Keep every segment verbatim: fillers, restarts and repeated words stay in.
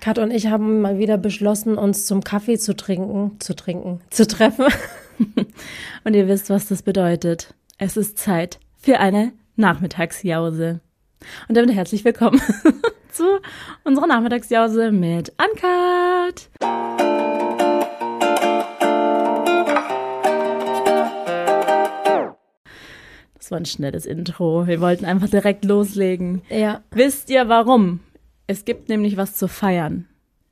Kat und ich haben mal wieder beschlossen, uns zum Kaffee zu trinken, zu trinken, zu treffen. Und ihr wisst, was das bedeutet. Es ist Zeit für eine Nachmittagsjause. Und damit herzlich willkommen zu unserer Nachmittagsjause mit Uncut. Das war ein schnelles Intro. Wir wollten einfach direkt loslegen. Ja. Wisst ihr warum? Es gibt nämlich was zu feiern.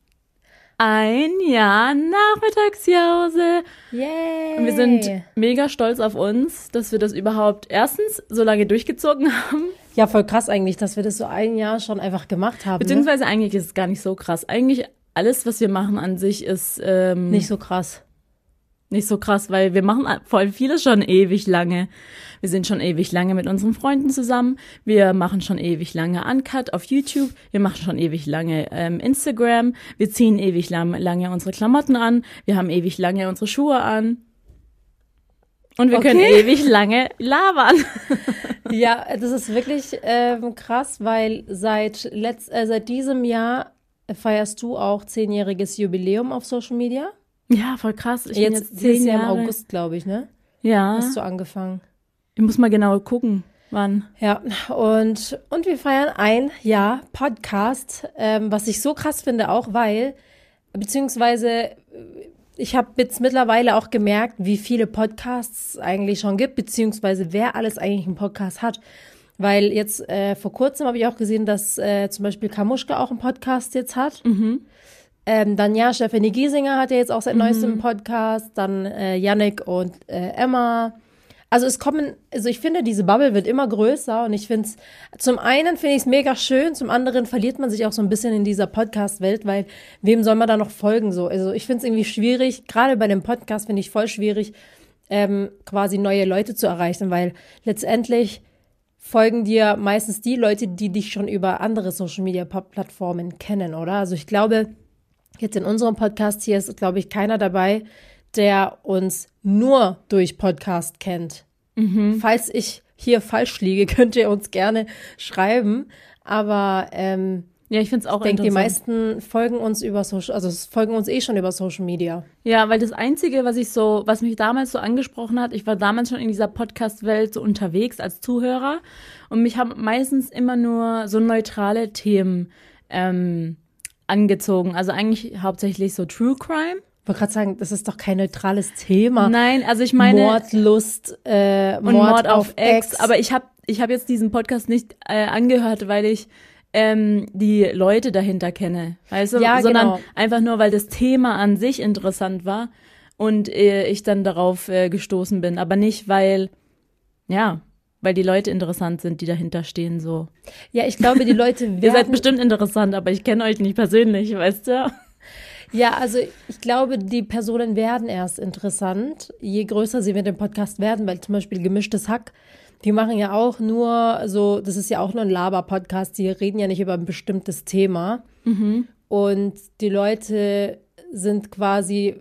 Ein Jahr Nachmittagsjause. Yay. Und wir sind mega stolz auf uns, dass wir das überhaupt erstens so lange durchgezogen haben. Ja, voll krass eigentlich, dass wir das so ein Jahr schon einfach gemacht haben. Beziehungsweise ne? eigentlich ist es gar nicht so krass. Eigentlich alles, was wir machen an sich, ist ähm, Nicht so krass. Nicht so krass, weil wir machen voll vieles schon ewig lange. Wir sind schon ewig lange mit unseren Freunden zusammen. Wir machen schon ewig lange Uncut auf YouTube. Wir machen schon ewig lange ähm, Instagram. Wir ziehen ewig lang, lange unsere Klamotten an. Wir haben ewig lange unsere Schuhe an. Und wir Okay. können ewig lange labern. Ja, das ist wirklich ähm, krass, weil seit, letzt, äh, seit diesem Jahr feierst du auch zehnjähriges Jubiläum auf Social Media. Ja, voll krass. Ich Jetzt, bin jetzt dieses zehn Jahr Jahre. im August, glaube ich, ne? Ja, Hast du angefangen. ich muss mal genau gucken, wann. Ja, und, und wir feiern ein Jahr Podcast, ähm, was ich so krass finde auch, weil, beziehungsweise ich habe jetzt mittlerweile auch gemerkt, wie viele Podcasts es eigentlich schon gibt, beziehungsweise wer alles eigentlich einen Podcast hat. Weil jetzt äh, vor kurzem habe ich auch gesehen, dass äh, zum Beispiel Kamuschka auch einen Podcast jetzt hat. Mhm. Ähm, dann ja, Stefanie Giesinger hat ja jetzt auch seit neuestem einen Podcast, dann äh, Yannick und äh, Emma. Also es kommen, also ich finde, diese Bubble wird immer größer und ich finde es, zum einen finde ich es mega schön, zum anderen verliert man sich auch so ein bisschen in dieser Podcast-Welt, weil wem soll man da noch folgen so? Also ich finde es irgendwie schwierig, gerade bei dem Podcast finde ich voll schwierig, ähm, quasi neue Leute zu erreichen, weil letztendlich folgen dir meistens die Leute, die dich schon über andere Social-Media-Plattformen kennen, oder? Also ich glaube, jetzt in unserem Podcast hier ist, glaube ich, keiner dabei, der uns nur durch Podcast kennt. Mhm. Falls ich hier falsch liege, könnt ihr uns gerne schreiben. Aber ähm, Ja, ich finde es auch ich denke, die interessant. meisten folgen uns über Social, also es folgen uns eh schon über Social Media. Ja, weil das Einzige, was ich so, was mich damals so angesprochen hat, ich war damals schon in dieser Podcast-Welt so unterwegs als Zuhörer und mich haben meistens immer nur so neutrale Themen ähm, angezogen. Also eigentlich hauptsächlich so True Crime. Ich wollte gerade sagen, das ist doch kein neutrales Thema. Nein, also ich meine Mord, Lust, äh, und Mord, Mord auf auf Ex. Ex. Aber ich habe ich hab jetzt diesen Podcast nicht äh, angehört, weil ich ähm, die Leute dahinter kenne, weißt du? Ja, Sondern genau. einfach nur, weil das Thema an sich interessant war und äh, ich dann darauf äh, gestoßen bin. Aber nicht, weil, ja, weil die Leute interessant sind, die dahinter stehen, so. Ja, ich glaube, die Leute werden... Ihr seid bestimmt interessant, aber ich kenne euch nicht persönlich, weißt du? Ja, also ich glaube, die Personen werden erst interessant, je größer sie mit dem Podcast werden, weil zum Beispiel Gemischtes Hack, die machen ja auch nur so, das ist ja auch nur ein Laber-Podcast, die reden ja nicht über ein bestimmtes Thema. Mhm. Und die Leute sind quasi,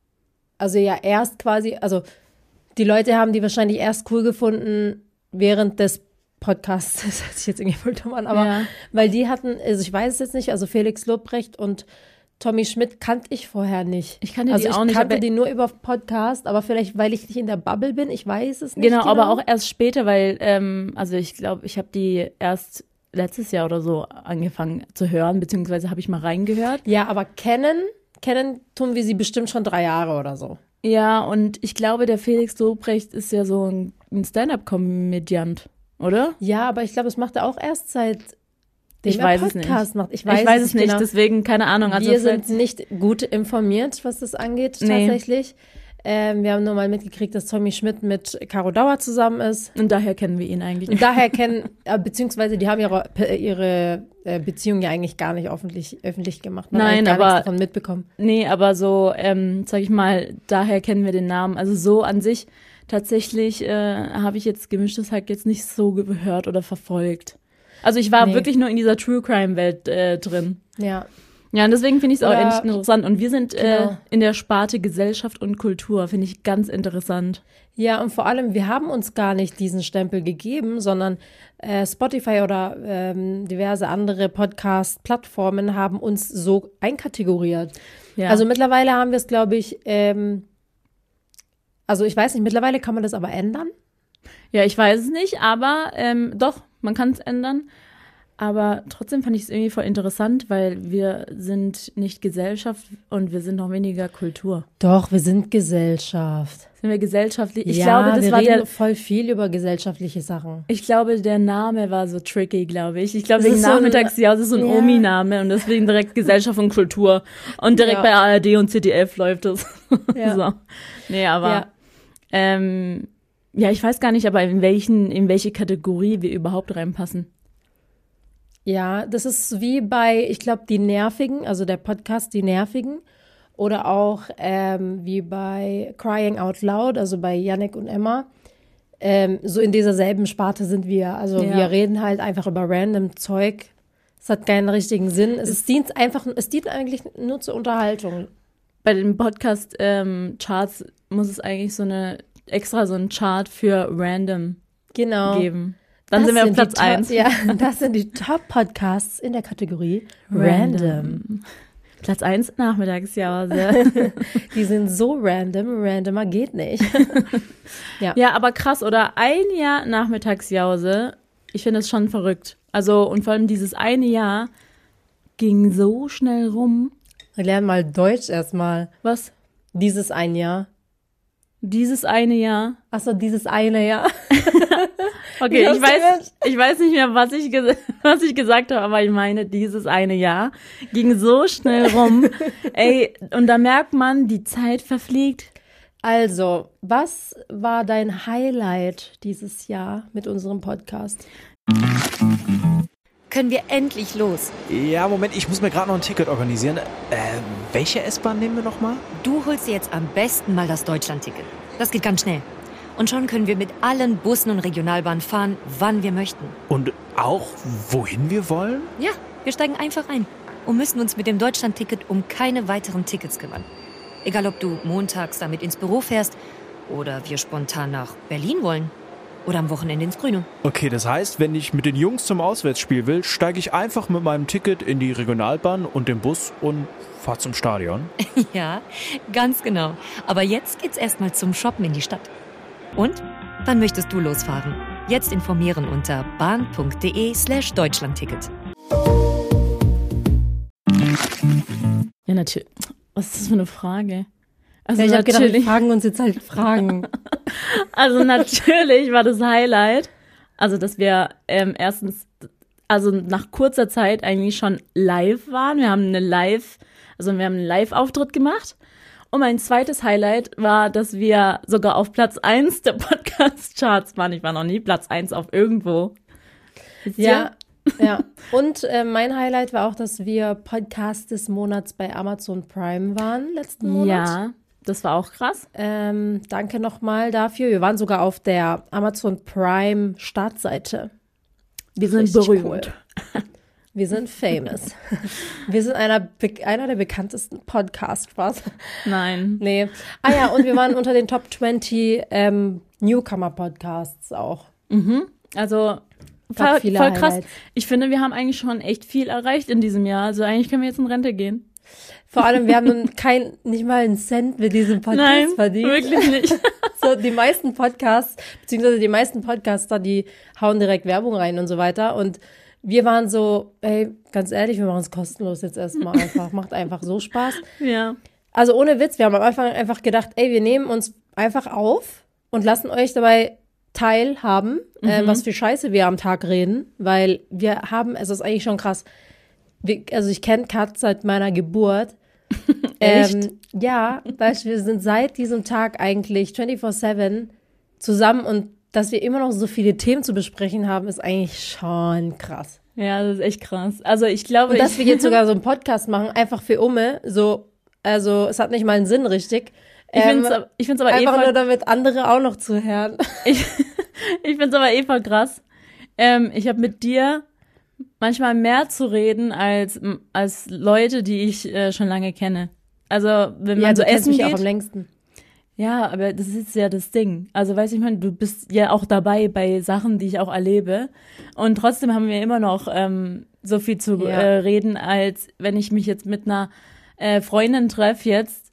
also ja erst quasi, also die Leute haben die wahrscheinlich erst cool gefunden während des Podcasts, das hört sich jetzt irgendwie voll dumm an, aber Ja. weil die hatten, also ich weiß es jetzt nicht, also Felix Lobrecht und Tommy Schmidt kannte ich vorher nicht. Ich kannte also die auch ich nicht, kannte aber- die nur über Podcast, aber vielleicht, weil ich nicht in der Bubble bin, ich weiß es nicht Genau, genau. aber auch erst später, weil, ähm, also ich glaube, ich habe die erst letztes Jahr oder so angefangen zu hören, beziehungsweise habe ich mal reingehört. Ja, aber kennen, kennen tun wir sie bestimmt schon drei Jahre oder so. Ja, und ich glaube, der Felix Lobrecht ist ja so ein, ein Stand-up-Komödiant, oder? Ja, aber ich glaube, das macht er auch erst seit dem Ich er weiß es nicht. Podcast macht. Ich Ich weiß, weiß, es nicht, genau. deswegen keine Ahnung. Also Wir vielleicht- sind nicht gut informiert, was das angeht, Nee. tatsächlich. Ähm, wir haben nur mal mitgekriegt, dass Tommy Schmidt mit Caro Dauer zusammen ist. und daher kennen wir ihn eigentlich. Und daher kennen, äh, beziehungsweise die haben ihre, ihre äh, Beziehung ja eigentlich gar nicht öffentlich, öffentlich gemacht. Man hat Nein, eigentlich gar aber- nichts davon mitbekommen. Nee, aber so, ähm, sag ich mal, daher kennen wir den Namen. Also so an sich tatsächlich äh, habe ich jetzt Gemischtes Hack jetzt nicht so gehört oder verfolgt. Also ich war Nee. wirklich nur in dieser True Crime Welt äh, drin. Ja. Ja, und deswegen finde ich es auch Oder- echt interessant. Und wir sind äh, Genau. in der Sparte Gesellschaft und Kultur, finde ich ganz interessant. Ja, und vor allem, wir haben uns gar nicht diesen Stempel gegeben, sondern äh, Spotify oder ähm, diverse andere Podcast-Plattformen haben uns so einkategoriert. Ja. Also mittlerweile haben wir es, glaube ich, ähm, also ich weiß nicht, mittlerweile kann man das aber ändern. Ja, ich weiß es nicht, aber ähm, doch, man kann es ändern. Aber trotzdem fand ich es irgendwie voll interessant, weil wir sind nicht Gesellschaft und wir sind noch weniger Kultur. Doch, wir sind Gesellschaft. Sind wir gesellschaftlich? Ich ja, glaube, das wir war reden der. voll viel über gesellschaftliche Sachen. Ich glaube, der Name war so tricky, glaube ich. Ich glaube, Es wegen ist so ein- Nachmittagsjause ist so ein ja. Omi-Name und deswegen direkt Gesellschaft und Kultur. Und direkt Ja. bei A R D und Z D F läuft es. Ja. So. Nee, aber Ja. ähm, ja, ich weiß gar nicht, aber in welchen, in welche Kategorie wir überhaupt reinpassen. Ja, das ist wie bei, ich glaube, die Nervigen, also der Podcast Die Nervigen. Oder auch ähm, wie bei Crying Out Loud, also bei Yannick und Emma. Ähm, so in dieser selben Sparte sind wir. Also Ja. wir reden halt einfach über random Zeug. Es hat keinen richtigen Sinn. Es dient einfach, es dient eigentlich nur zur Unterhaltung. Bei den Podcast-Charts muss es eigentlich so eine, extra so einen Chart für Random Genau. geben. Dann Das sind wir auf die Platz Top- eins. Ja, das sind die Top-Podcasts in der Kategorie Random. Platz eins Nachmittagsjause. Die sind so random, randomer geht nicht. Ja, aber krass, oder? Ein Jahr Nachmittagsjause, ich finde das schon verrückt. Also, und vor allem dieses eine Jahr ging so schnell rum. Wir lernen mal Deutsch erstmal. Was? Dieses ein Jahr. Dieses eine Jahr. Achso, dieses eine Jahr. Okay, Ich hab's ich weiß, ich weiß nicht mehr, was ich, ges- was ich gesagt habe, aber ich meine, dieses eine Jahr ging so schnell rum. Ey, und da merkt man, die Zeit verfliegt. Also, was war dein Highlight dieses Jahr mit unserem Podcast? Können wir endlich los? Ja, Moment, ich muss mir gerade noch ein Ticket organisieren. Äh, welche S-Bahn nehmen wir nochmal? Du holst dir jetzt am besten mal das Deutschland-Ticket. Das geht ganz schnell. Und schon können wir mit allen Bussen und Regionalbahnen fahren, wann wir möchten. Und auch, wohin wir wollen? Ja, wir steigen einfach ein und müssen uns mit dem Deutschland-Ticket um keine weiteren Tickets kümmern. Egal, ob du montags damit ins Büro fährst oder wir spontan nach Berlin wollen oder am Wochenende ins Grüne. Okay, das heißt, wenn ich mit den Jungs zum Auswärtsspiel will, steige ich einfach mit meinem Ticket in die Regionalbahn und den Bus und fahre zum Stadion. Ja, ganz genau. Aber jetzt geht's erstmal zum Shoppen in die Stadt. Und? Wann möchtest du losfahren? Jetzt informieren unter bahn.de slash Deutschlandticket. Ja, natürlich. Was ist das für eine Frage? Also Ja, ich habe gedacht, wir natürlich, fragen uns jetzt halt Fragen. also natürlich war das Highlight, also dass wir ähm, erstens, also nach kurzer Zeit eigentlich schon live waren. Wir haben eine Live, also wir haben einen Live-Auftritt gemacht. Und mein zweites Highlight war, dass wir sogar auf Platz eins der Podcast-Charts waren. Ich war noch nie Platz eins auf irgendwo. Wisst ihr? Ja, ja. Und äh, mein Highlight war auch, dass wir Podcast des Monats bei Amazon Prime waren letzten Monat. Ja, das war auch krass. Ähm, danke nochmal dafür. Wir waren sogar auf der Amazon Prime Startseite. Wir sind Richtig berühmt. cool. Wir sind famous. Wir sind einer, be- einer der bekanntesten Podcasts, was? Nein. Nee. Ah ja, und wir waren unter den Top zwanzig ähm, Newcomer-Podcasts auch. Also Gab voll, viele voll krass. Highlights. Ich finde, wir haben eigentlich schon echt viel erreicht in diesem Jahr. Also eigentlich können wir jetzt in Rente gehen. Vor allem, wir haben nun kein, nicht mal einen Cent mit diesem Podcast Nein, verdient. wirklich nicht. So, die meisten Podcasts, beziehungsweise die meisten Podcaster, die hauen direkt Werbung rein und so weiter. Und wir waren so, ey, ganz ehrlich, wir machen es kostenlos jetzt erstmal einfach. Macht einfach so Spaß. Ja. Also ohne Witz, wir haben am Anfang einfach gedacht, ey, wir nehmen uns einfach auf und lassen euch dabei teilhaben, äh, was für Scheiße wir am Tag reden. Weil wir haben, es ist eigentlich schon krass. Wir, also ich kenne Kat seit meiner Geburt. Echt? Ähm, ja, weil wir sind seit diesem Tag eigentlich vierundzwanzig sieben zusammen und dass wir immer noch so viele Themen zu besprechen haben, ist eigentlich schon krass. Ja, das ist echt krass. Also ich glaube, Und dass ich, wir jetzt sogar so einen Podcast machen, einfach für Umme, so, also es hat nicht mal einen Sinn richtig. ich Ähm, finde es aber, ich find's aber eh einfach voll, nur, damit andere auch noch zuhören. ich, ich find's aber eh voll krass. Ähm, ich habe mit dir manchmal mehr zu reden als, als Leute, die ich äh, schon lange kenne. Also, wenn man ja, so du kennst essen mich geht. auch am längsten. Ja, aber das ist ja das Ding. Also, weißt du, ich meine, du bist ja auch dabei bei Sachen, die ich auch erlebe. Und trotzdem haben wir immer noch ähm, so viel zu Ja. äh, reden, als wenn ich mich jetzt mit einer äh, Freundin treffe jetzt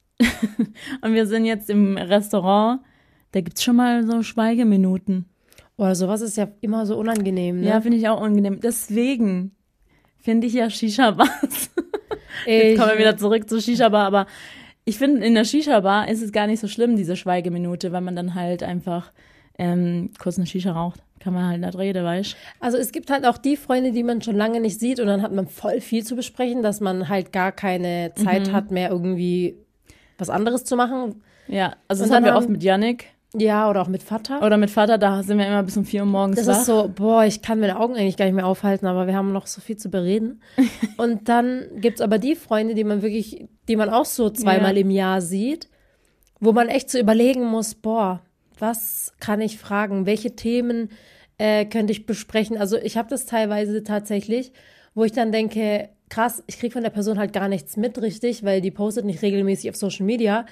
und wir sind jetzt im Restaurant, da gibt's schon mal so Schweigeminuten. Boah, sowas ist ja immer so unangenehm, ne? Ja, finde ich auch unangenehm. Deswegen finde ich ja Shisha-Bars. Ich- Jetzt kommen wir wieder zurück zur Shisha-Bar, aber ich finde, in der Shisha-Bar ist es gar nicht so schlimm, diese Schweigeminute, weil man dann halt einfach ähm, kurz eine Shisha raucht. Kann man halt nicht reden, weißt Also es gibt halt auch die Freunde, die man schon lange nicht sieht und dann hat man voll viel zu besprechen, dass man halt gar keine Zeit Mhm. hat, mehr irgendwie was anderes zu machen. Ja, also Und das haben dann wir oft haben- mit Yannick Ja, oder auch mit Vater. oder mit Vater, da sind wir immer bis um vier Uhr morgens Das wach. ist so, boah, ich kann meine Augen eigentlich gar nicht mehr aufhalten, aber wir haben noch so viel zu bereden. Und dann gibt's aber die Freunde, die man wirklich, die man auch so zweimal Ja. im Jahr sieht, wo man echt so überlegen muss, boah, was kann ich fragen? Welche Themen äh, könnte ich besprechen? Also ich habe das teilweise tatsächlich, wo ich dann denke, krass, ich kriege von der Person halt gar nichts mit richtig, weil die postet nicht regelmäßig auf Social Media.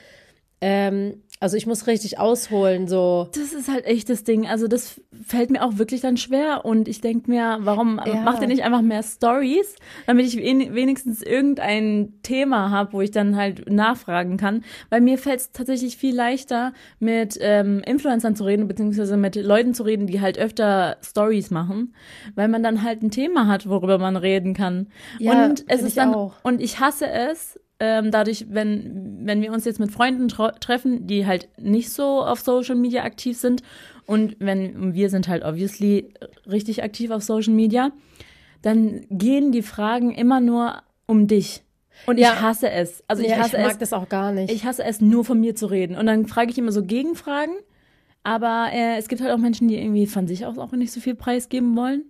Ähm, also ich muss richtig ausholen, so. Das ist halt echt das Ding. Also das fällt mir auch wirklich dann schwer. Und ich denke mir, warum Ja. macht ihr nicht einfach mehr Stories, damit ich wen wenigstens irgendein Thema habe, wo ich dann halt nachfragen kann. Weil mir fällt es tatsächlich viel leichter, mit ähm, Influencern zu reden, beziehungsweise mit Leuten zu reden, die halt öfter Stories machen, weil man dann halt ein Thema hat, worüber man reden kann. Ja, und es find ist ich dann auch. und ich hasse es, ähm, dadurch, wenn, wenn wir uns jetzt mit Freunden tre- treffen, die halt nicht so auf Social Media aktiv sind und wenn wir sind halt obviously richtig aktiv auf Social Media, dann gehen die Fragen immer nur um dich. Und Ja. ich hasse es. Also ich Ja, hasse ich mag es. das auch gar nicht. Ich hasse es, nur von mir zu reden. Und dann frage ich immer so Gegenfragen. Aber äh, es gibt halt auch Menschen, die irgendwie von sich aus auch nicht so viel preisgeben wollen.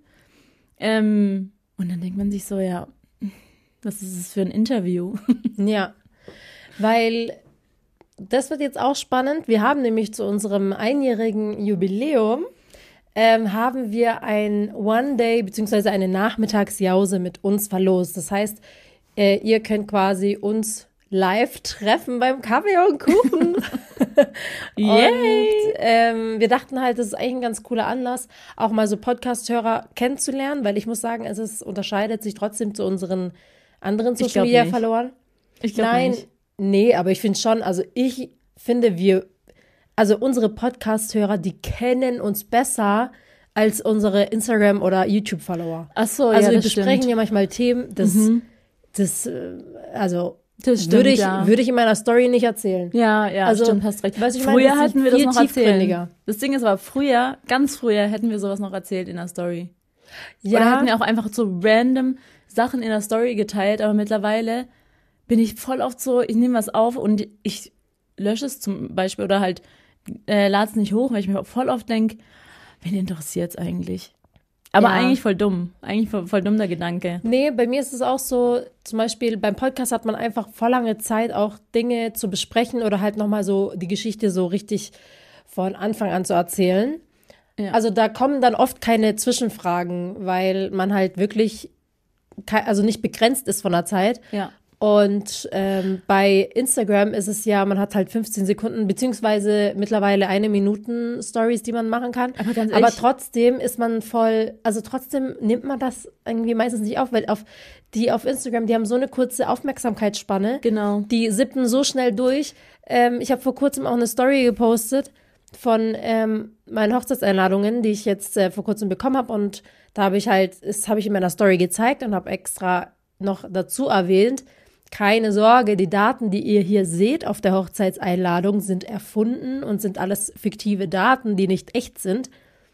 Ähm, und dann denkt man sich so, ja, was ist es für ein Interview? Ja, weil das wird jetzt auch spannend. Wir haben nämlich zu unserem einjährigen Jubiläum ähm, haben wir ein One-Day bzw. eine Nachmittagsjause mit uns verlost. Das heißt, äh, ihr könnt quasi uns live treffen beim Kaffee und Kuchen. Yay! Und ähm, wir dachten halt, das ist eigentlich ein ganz cooler Anlass, auch mal so Podcast-Hörer kennenzulernen, weil ich muss sagen, es ist, unterscheidet sich trotzdem zu unseren anderen Ich glaub Social Media nicht. Followern. Ich glaube Nein, nicht. nee, aber ich finde schon, also ich finde, wir, also unsere Podcast-Hörer, die kennen uns besser als unsere Instagram- oder YouTube-Follower. Ach so, Also ja, wir das besprechen stimmt. ja manchmal Themen, das, das, äh, also Das stimmt, würde ich, ja. würde ich in meiner Story nicht erzählen. Ja, ja, Also, stimmt, hast recht. weißt du, ich meine, früher das ist hatten wir das viel noch erzählt. tiefgründiger. Das Ding ist aber, früher, ganz früher, hätten wir sowas noch erzählt in der Story. Ja, Oder hätten wir auch einfach so random Sachen in der Story geteilt, aber mittlerweile bin ich voll oft so, ich nehme was auf und ich lösche es zum Beispiel oder halt äh, lade es nicht hoch, weil ich mir voll oft denke, wen interessiert's eigentlich? Aber Ja. eigentlich voll dumm. Eigentlich voll, voll dumm der Gedanke. nee, bei mir ist es auch so, zum Beispiel beim Podcast hat man einfach voll lange Zeit, auch Dinge zu besprechen oder halt nochmal so die Geschichte so richtig von Anfang an zu erzählen. Ja. Also da kommen dann oft keine Zwischenfragen, weil man halt wirklich, kei- also nicht begrenzt ist von der Zeit. Ja. Und ähm, bei Instagram ist es ja, man hat halt fünfzehn Sekunden, beziehungsweise mittlerweile eine Minuten Stories, die man machen kann. Aber ganz Aber ehrlich- trotzdem ist man voll, also trotzdem nimmt man das irgendwie meistens nicht auf, weil auf die auf Instagram, die haben so eine kurze Aufmerksamkeitsspanne. Genau. Die sippen so schnell durch. Ähm, ich habe vor kurzem auch eine Story gepostet von ähm, meinen Hochzeitseinladungen, die ich jetzt äh, vor kurzem bekommen habe. Und da habe ich halt, das habe ich in meiner Story gezeigt und habe extra noch dazu erwähnt, keine Sorge, die Daten, die ihr hier seht auf der Hochzeitseinladung, sind erfunden und sind alles fiktive Daten, die nicht echt sind.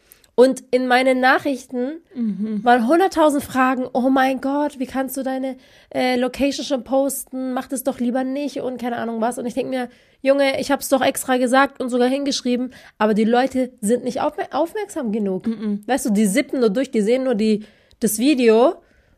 Und in meinen Nachrichten waren hunderttausend Fragen, oh mein Gott, wie kannst du deine äh, Location schon posten? Mach das doch lieber nicht und keine Ahnung was. Und ich denke mir, Junge, ich habe es doch extra gesagt und sogar hingeschrieben, aber die Leute sind nicht aufmer- aufmerksam genug. Weißt du, die sippen nur durch, die sehen nur die, das Video,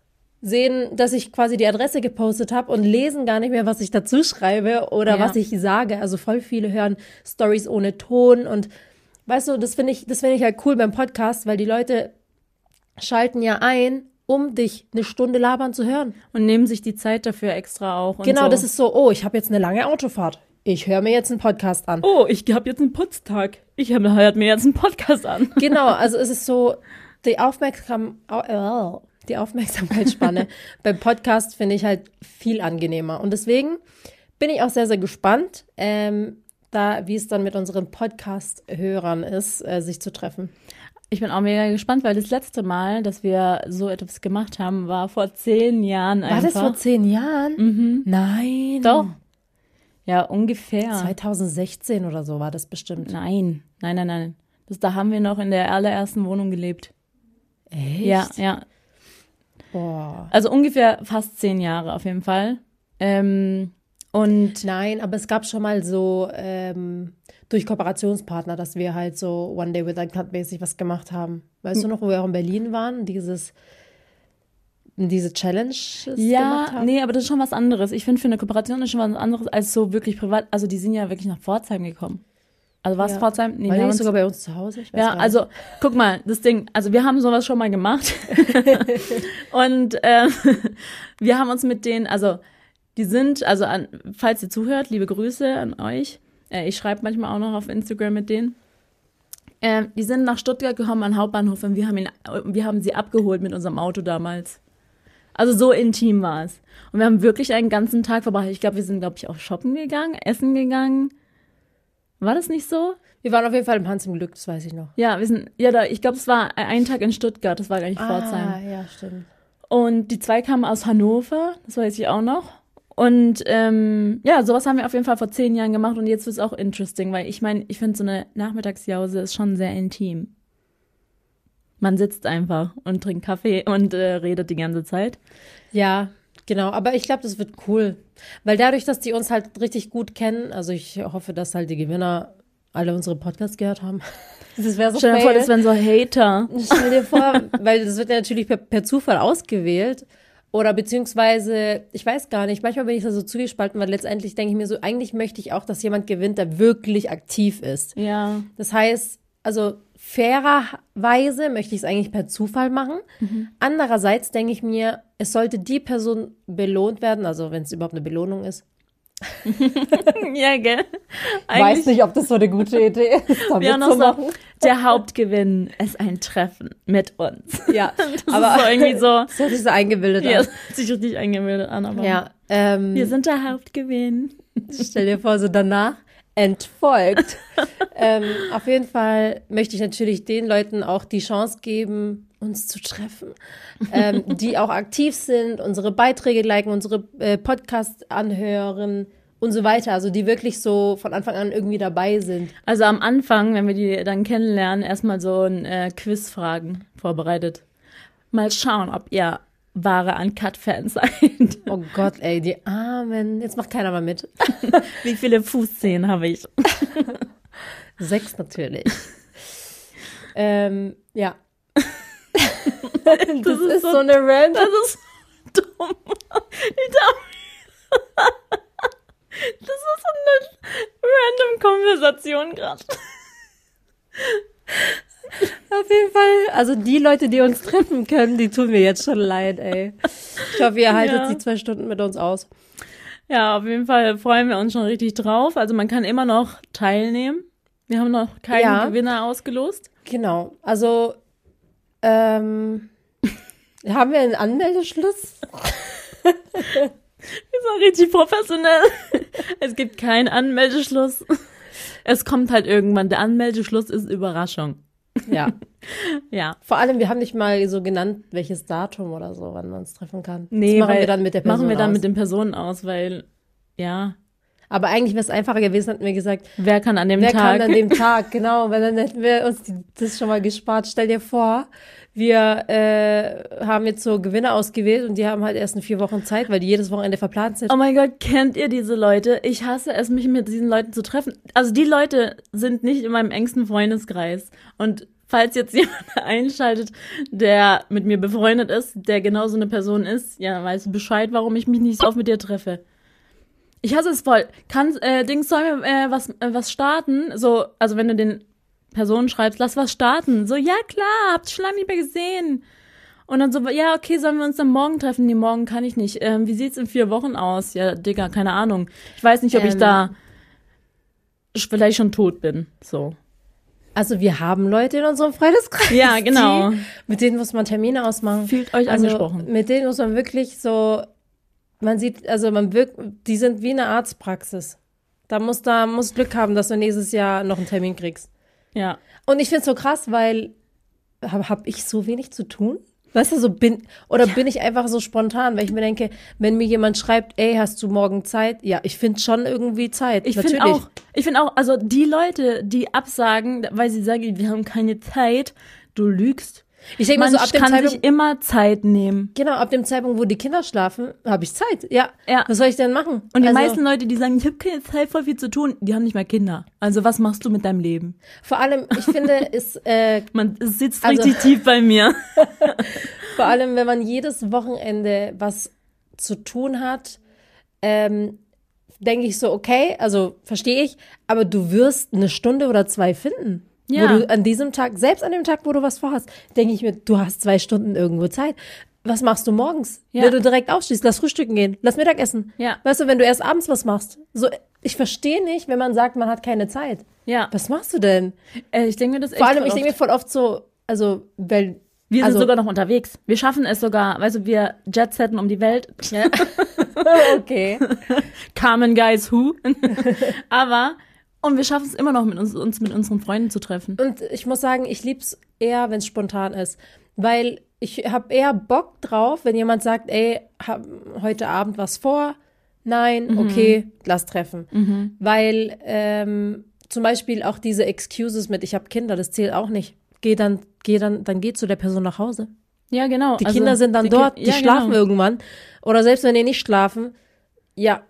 sehen, dass ich quasi die Adresse gepostet habe und lesen gar nicht mehr, was ich dazu schreibe oder Ja. was ich sage. Also voll viele hören Stories ohne Ton und weißt du, das finde ich, das finde ich halt cool beim Podcast, weil die Leute schalten ja ein, um dich eine Stunde labern zu hören. Und nehmen sich die Zeit dafür extra auch. Und Genau, so. das ist so, oh, ich habe jetzt eine lange Autofahrt. Ich höre mir jetzt einen Podcast an. Oh, ich habe jetzt einen Putztag. Ich höre mir jetzt einen Podcast an. Genau, also es ist so, die, Aufmerksam, oh, die Aufmerksamkeitsspanne beim Podcast finde ich halt viel angenehmer. Und deswegen bin ich auch sehr, sehr gespannt, ähm, da wie es dann mit unseren Podcast-Hörern ist, äh, sich zu treffen. Ich bin auch mega gespannt, weil das letzte Mal, dass wir so etwas gemacht haben, war vor zehn Jahren einfach. War das vor zehn Jahren? Mhm. Nein. Doch. Ja, ungefähr. zwanzig sechzehn oder so war das bestimmt. Nein, nein, nein, nein. Das, da haben wir noch in der allerersten Wohnung gelebt. Echt? Ja, ja. Boah. Also ungefähr fast zehn Jahre auf jeden Fall. Ähm, und Nein, aber es gab schon mal so ähm, durch Kooperationspartner, dass wir halt so One Day with Uncut mäßig was gemacht haben. Weißt du noch, wo wir auch in Berlin waren? Dieses, diese Challenges gemacht ja, haben? nee, aber das ist schon was anderes. Ich finde, für eine Kooperation ist schon was anderes als so wirklich privat. Also die sind ja wirklich nach Pforzheim gekommen. Also war es Ja. Pforzheim? Nee, War wir die haben nicht uns- sogar bei uns zu Hause? Ich weiß Ja, gar nicht. also guck mal, das Ding, also wir haben sowas schon mal gemacht und ähm, wir haben uns mit denen, also die sind, also an, falls ihr zuhört, liebe Grüße an euch, äh, ich schreibe manchmal auch noch auf Instagram mit denen, ähm, die sind nach Stuttgart gekommen an den Hauptbahnhof und wir haben, ihn, wir haben sie abgeholt mit unserem Auto damals. Also so intim war es. Und wir haben wirklich einen ganzen Tag verbracht. Ich glaube, wir sind, glaube ich, auch shoppen gegangen, essen gegangen. War das nicht so? Wir waren auf jeden Fall im Hans im Glück, das weiß ich noch. Ja, wir sind, ja, da, ich glaube, es war ein Tag in Stuttgart, das war gar nicht Pforzheim. Ah, ja, stimmt. Und die zwei kamen aus Hannover, das weiß ich auch noch. Und ähm, ja, sowas haben wir auf jeden Fall vor zehn Jahren gemacht und jetzt wird es auch interesting, weil ich meine, ich finde, so eine Nachmittagsjause ist schon sehr intim. Man sitzt einfach und trinkt Kaffee und äh, redet die ganze Zeit. Ja, genau. Aber ich glaube, das wird cool. Weil dadurch, dass die uns halt richtig gut kennen, also ich hoffe, dass halt die Gewinner alle unsere Podcasts gehört haben. Das wäre so Stell dir vor, fail. das wären so Hater. Stell dir vor, weil das wird ja natürlich per, per Zufall ausgewählt. Oder beziehungsweise, ich weiß gar nicht, manchmal bin ich da so zugespalten, weil letztendlich denke ich mir so, eigentlich möchte ich auch, dass jemand gewinnt, der wirklich aktiv ist. Ja. Das heißt, also fairerweise möchte ich es eigentlich per Zufall machen. Mhm. Andererseits denke ich mir, es sollte die Person belohnt werden, also wenn es überhaupt eine Belohnung ist. Ja, gell? Weiß nicht, ob das so eine gute Idee ist, damit Ja, noch zu so, machen. der Hauptgewinn ist ein Treffen mit uns. Ja, Das aber ist so irgendwie so, das hört sich so eingebildet ja, an. das hört sich richtig eingebildet an, aber Ja, ähm, wir sind der Hauptgewinn. stell dir vor, so danach entfolgt. ähm, auf jeden Fall möchte ich natürlich den Leuten auch die Chance geben, uns zu treffen, ähm, die auch aktiv sind, unsere Beiträge liken, unsere äh, Podcasts anhören und so weiter. Also die wirklich so von Anfang an irgendwie dabei sind. Also am Anfang, wenn wir die dann kennenlernen, erstmal so ein äh, Quizfragen vorbereitet. Mal schauen, ob ihr wahre Uncut-Fans seid. Oh Gott, ey, die Armen. Jetzt macht keiner mal mit. Wie viele Fußzehen habe ich? Sechs natürlich. ähm, ja. das, Das ist ist so- so eine random. Das ist so dumm. Ich dachte, das ist so eine random Konversation gerade. Auf jeden Fall, also die Leute, die uns treffen können, die tun mir jetzt schon leid, ey. Ich hoffe, ihr haltet Ja. die zwei Stunden mit uns aus. Ja, auf jeden Fall freuen wir uns schon richtig drauf. Also man kann immer noch teilnehmen. Wir haben noch keinen Ja. Gewinner ausgelost. Genau, also ähm, haben wir einen Anmeldeschluss? Wir sind richtig professionell. Es gibt keinen Anmeldeschluss. Es kommt halt irgendwann. Der Anmeldeschluss ist Überraschung. Ja. Ja. Vor allem, wir haben nicht mal so genannt, welches Datum oder so, wann man uns treffen kann. Nee, das machen weil wir dann mit der Person Machen wir dann aus. mit den Personen aus, weil, ja, Aber eigentlich wäre es einfacher gewesen, hätten wir gesagt, wer kann an dem wer Tag? kann an dem Tag, genau, weil dann hätten wir uns die, das schon mal gespart. Stell dir vor, wir äh, haben jetzt so Gewinner ausgewählt und die haben halt erst in vier Wochen Zeit, weil die jedes Wochenende verplant sind. Oh mein Gott, kennt ihr diese Leute? Ich hasse es, mich mit diesen Leuten zu treffen. Also die Leute sind nicht in meinem engsten Freundeskreis. Und falls jetzt jemand einschaltet, der mit mir befreundet ist, der genau so eine Person ist, ja, weißt du Bescheid, warum ich mich nicht so oft mit dir treffe. Ich hasse es voll. Kann, äh, Dings, sollen wir äh, was, äh, was starten? So, also wenn du den Personen schreibst, lass was starten. So, ja klar, habt schon lange nicht mehr gesehen. Und dann so, ja, okay, sollen wir uns dann morgen treffen? Nee, morgen kann ich nicht. Ähm, wie sieht's in vier Wochen aus? Ja, Digga, keine Ahnung. Ich weiß nicht, ob ähm, ich da vielleicht schon tot bin. So. Also wir haben Leute in unserem Freundeskreis. Ja, genau. Die, mit denen muss man Termine ausmachen. Fühlt euch also, angesprochen. Mit denen muss man wirklich so, man sieht, also man wirkt, die sind wie eine Arztpraxis. Da muss da muss Glück haben, dass du nächstes Jahr noch einen Termin kriegst. Ja. Und ich find's so krass, weil habe hab ich so wenig zu tun? Weißt du, so bin, oder ja. bin ich einfach so spontan, weil ich mir denke, wenn mir jemand schreibt, ey, hast du morgen Zeit? Ja, ich finde schon irgendwie Zeit. Ich finde auch, ich finde auch, also die Leute, die absagen, weil sie sagen, wir haben keine Zeit, du lügst. Ich denke Man mir so, ab dem kann Zeitpunkt, sich immer Zeit nehmen. Genau, ab dem Zeitpunkt, wo die Kinder schlafen, habe ich Zeit. Ja. ja. Was soll ich denn machen? Und die also, meisten Leute, die sagen, ich habe keine Zeit, voll viel zu tun, die haben nicht mehr Kinder. Also was machst du mit deinem Leben? Vor allem, ich finde, es äh, man es sitzt also, richtig tief bei mir. Vor allem, wenn man jedes Wochenende was zu tun hat, ähm, denke ich so, okay, also verstehe ich, aber du wirst eine Stunde oder zwei finden. Ja. Wo du an diesem Tag, selbst an dem Tag, wo du was vorhast, denke ich mir, du hast zwei Stunden irgendwo Zeit. Was machst du morgens? Ja. Wenn du direkt aufstehst, lass frühstücken gehen, lass Mittagessen. Ja. Weißt du, wenn du erst abends was machst. So, ich verstehe nicht, wenn man sagt, man hat keine Zeit. Ja. Was machst du denn? Äh, ich denke mir das echt Vor allem, ich oft. denke mir voll oft so, also, weil wir also, sind sogar noch unterwegs. Wir schaffen es sogar, weißt du, wir jetsetten um die Welt. Ja. Okay. Carmen Guys Who. Aber und wir schaffen es immer noch, mit uns, uns mit unseren Freunden zu treffen. Und ich muss sagen, ich lieb's eher, wenn es spontan ist. Weil ich habe eher Bock drauf, wenn jemand sagt, ey, hab heute Abend was vor? Nein, Mhm. okay, lass treffen. Mhm. Weil ähm, zum Beispiel auch diese Excuses mit, ich habe Kinder, das zählt auch nicht. Geh dann, geh dann, dann geh zu der Person nach Hause. Ja, genau. Die also, Kinder sind dann die dort, Ki- die ja, schlafen genau. irgendwann. Oder selbst wenn die nicht schlafen, ja.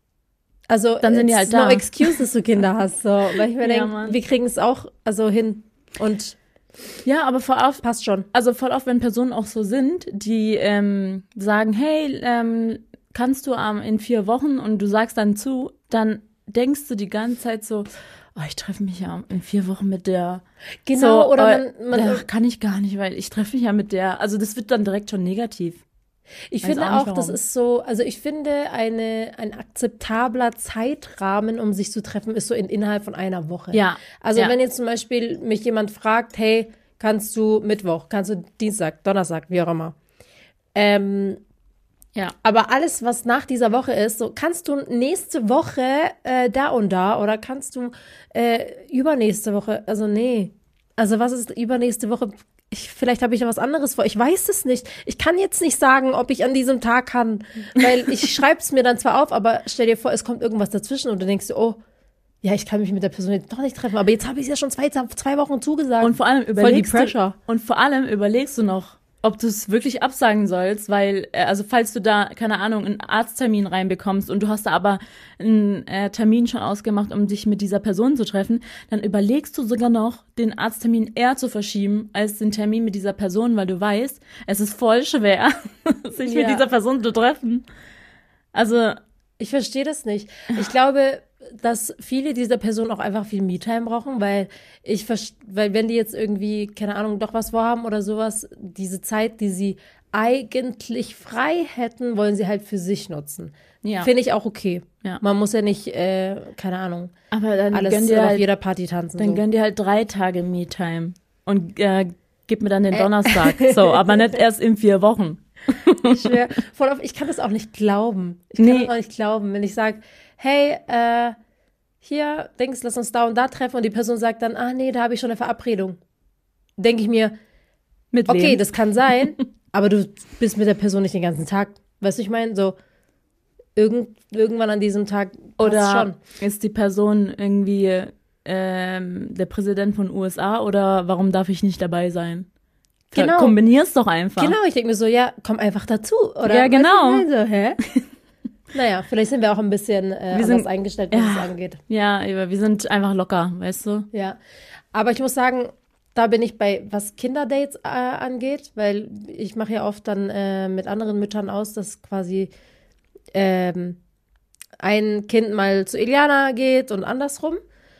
Also Dann sind die halt da. No excuse, dass du Kinder hast. So. Weil ich mir Ja, denke, Mann. wir kriegen es auch also hin. Und Ja, aber voll oft, passt schon. also voll oft, wenn Personen auch so sind, die ähm, sagen, hey, ähm, kannst du ähm, in vier Wochen und du sagst dann zu, dann denkst du die ganze Zeit so, oh, ich treffe mich ja in vier Wochen mit der. Genau, so, oder äh, man, man ach, kann ich gar nicht, weil ich treffe mich ja mit der. Also das wird dann direkt schon negativ. Ich Weiß finde auch nicht, auch, das warum. ist so, also ich finde, eine, ein akzeptabler Zeitrahmen, um sich zu treffen, ist so in, innerhalb von einer Woche. Ja. Also ja. wenn jetzt zum Beispiel mich jemand fragt, hey, kannst du Mittwoch, kannst du Dienstag, Donnerstag, wie auch immer. Ähm, Ja. aber alles, was nach dieser Woche ist, so kannst du nächste Woche äh, da und da oder kannst du äh, übernächste Woche, also nee. Also was ist übernächste Woche? Ich, vielleicht habe ich noch was anderes vor. Ich weiß es nicht. Ich kann jetzt nicht sagen, ob ich an diesem Tag kann, weil ich schreibe es mir dann zwar auf, aber stell dir vor, es kommt irgendwas dazwischen und du denkst dir, oh, ja, ich kann mich mit der Person jetzt doch nicht treffen, aber jetzt habe ich es ja schon zwei, zwei Wochen zugesagt. Und vor allem Voll die überlegst Pressure. du, und vor allem überlegst du noch, ob du es wirklich absagen sollst, weil, äh, also falls du da, keine Ahnung, einen Arzttermin reinbekommst und du hast da aber einen äh, Termin schon ausgemacht, um dich mit dieser Person zu treffen, dann überlegst du sogar noch, den Arzttermin eher zu verschieben, als den Termin mit dieser Person, weil du weißt, es ist voll schwer, sich Ja. mit dieser Person zu treffen. Also, Ich verstehe das nicht. Ich glaube, dass viele dieser Personen auch einfach viel Me-Time brauchen, weil ich, vers- weil wenn die jetzt irgendwie, keine Ahnung, doch was vorhaben oder sowas, diese Zeit, die sie eigentlich frei hätten, wollen sie halt für sich nutzen. Ja. Finde ich auch okay. Ja. Man muss ja nicht, äh, keine Ahnung, aber dann alles gönn dir auf halt, jeder Party tanzen. dann so. gönn dir halt drei Tage Me-Time und äh, gib mir dann den Donnerstag. So, aber nicht erst in vier Wochen. Ich schwör, voll auf, ich kann das auch nicht glauben. Ich kann Nee. das auch nicht glauben, wenn ich sage, hey, äh, hier, denkst, lass uns da und da treffen und die Person sagt dann, ah nee, da habe ich schon eine Verabredung. Denke ich mir, Mit okay, wem? das kann sein, aber du bist mit der Person nicht den ganzen Tag. Weißt du, ich meine, so irgend, irgendwann an diesem Tag passt Oder schon. ist die Person irgendwie ähm, der Präsident von U S A oder warum darf ich nicht dabei sein? Ver- Genau. Kombinier's doch einfach. Genau, ich denke mir so, ja, komm einfach dazu. Oder? Ja, genau. Weißt du, so, hä? Naja, vielleicht sind wir auch ein bisschen äh, Wir anders sind- eingestellt, was Ja. es angeht. Ja, aber wir sind einfach locker, weißt du? Ja, aber ich muss sagen, da bin ich bei, was Kinderdates äh, angeht, weil ich mache ja oft dann äh, mit anderen Müttern aus, dass quasi ähm, ein Kind mal zu Iliana geht und andersrum.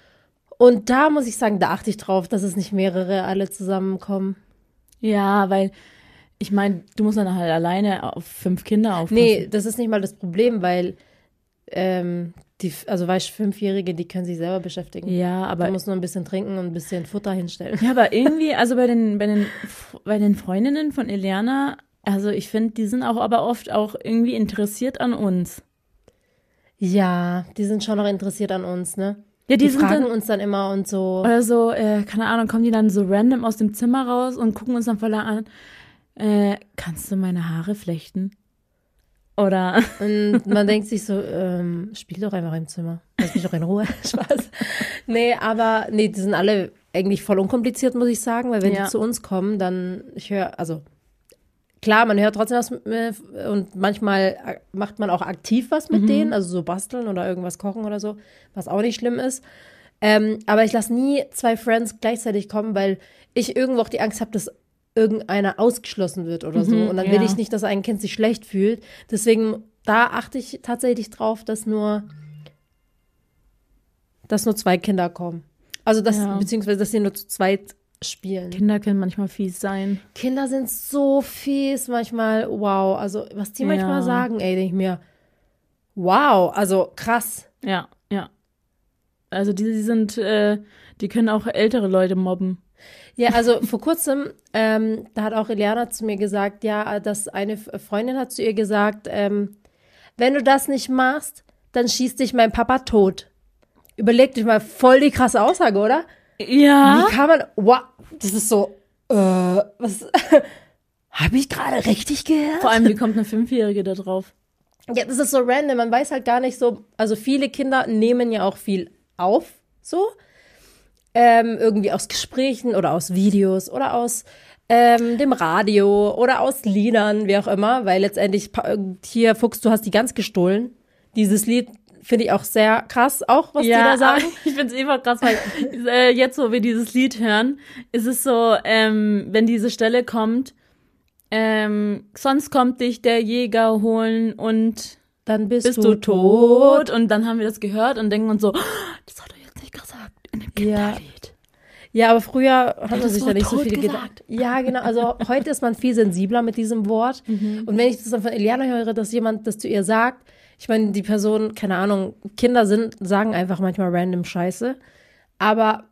Und da muss ich sagen, da achte ich drauf, dass es nicht mehrere alle zusammenkommen. Ja, weil Ich meine, du musst dann halt alleine auf fünf Kinder aufpassen. Nee, das ist nicht mal das Problem, weil ähm, die, also weißt du, Fünfjährige, die können sich selber beschäftigen. Ja, aber. Man muss nur ein bisschen trinken und ein bisschen Futter hinstellen. Ja, aber irgendwie, also bei den, bei den, bei den Freundinnen von Eliana, also ich finde, die sind auch aber oft auch irgendwie interessiert an uns. Ja, die sind schon noch interessiert an uns, ne? Ja, die, Die sind fragen dann, uns dann immer und so. oder so, äh, keine Ahnung, kommen die dann so random aus dem Zimmer raus und gucken uns dann voll an, äh, kannst du meine Haare flechten? Oder? Und man denkt sich so, ähm, spiel doch einfach im Zimmer. Lass mich doch in Ruhe. Spaß. Nee, aber, nee, die sind alle eigentlich voll unkompliziert, muss ich sagen, weil wenn Ja. die zu uns kommen, dann, ich höre, also, klar, man hört trotzdem was äh, und manchmal äh, macht man auch aktiv was mit Mhm. denen, also so basteln oder irgendwas kochen oder so, was auch nicht schlimm ist. Ähm, aber ich lasse nie zwei Friends gleichzeitig kommen, weil ich irgendwo auch die Angst habe, dass irgendeiner ausgeschlossen wird oder so. Mhm, Und dann ja. will ich nicht, dass ein Kind sich schlecht fühlt. Deswegen, da achte ich tatsächlich drauf, dass nur, dass nur zwei Kinder kommen. Also, dass, Ja. beziehungsweise, dass sie nur zu zweit spielen. Kinder können manchmal fies sein. Kinder sind so fies manchmal. Wow. Also, was die Ja. manchmal sagen, ey, denke ich mir, wow, also krass. Ja, ja. Also die, die sind, äh, die können auch ältere Leute mobben. Ja, also vor kurzem, ähm, da hat auch Eliana zu mir gesagt, ja, dass eine F- Freundin hat zu ihr gesagt, ähm, wenn du das nicht machst, dann schießt dich mein Papa tot. Überleg dich mal, voll die krasse Aussage, oder? Ja. Wie kann man, wow, das ist so, äh, was, habe ich gerade richtig gehört? Vor allem, wie kommt eine Fünfjährige da drauf? Ja, das ist so random, man weiß halt gar nicht so, also viele Kinder nehmen ja auch viel auf, so, ähm, irgendwie aus Gesprächen oder aus Videos oder aus ähm, dem Radio oder aus Liedern, wie auch immer, weil letztendlich, pa- hier, Fuchs, du hast die ganz gestohlen. Dieses Lied finde ich auch sehr krass, auch was die da sagen. aber ich finde es einfach krass, weil äh, jetzt, wo wir dieses Lied hören, ist es so, ähm, wenn diese Stelle kommt, ähm, sonst kommt dich der Jäger holen und Dann bist, bist du, du tot. tot. Und dann haben wir das gehört und denken uns so, oh, das hat er jetzt nicht gesagt in dem Ja. Kinderlied. Ja, aber früher hat man das sich ja Wort nicht so tot viele gesagt. gedacht. Ja, genau. Also heute ist man viel sensibler mit diesem Wort. Mhm. Und wenn ich das dann von Eliana höre, dass jemand das zu ihr sagt, ich meine, die Person, keine Ahnung, Kinder sind, sagen einfach manchmal random Scheiße. Aber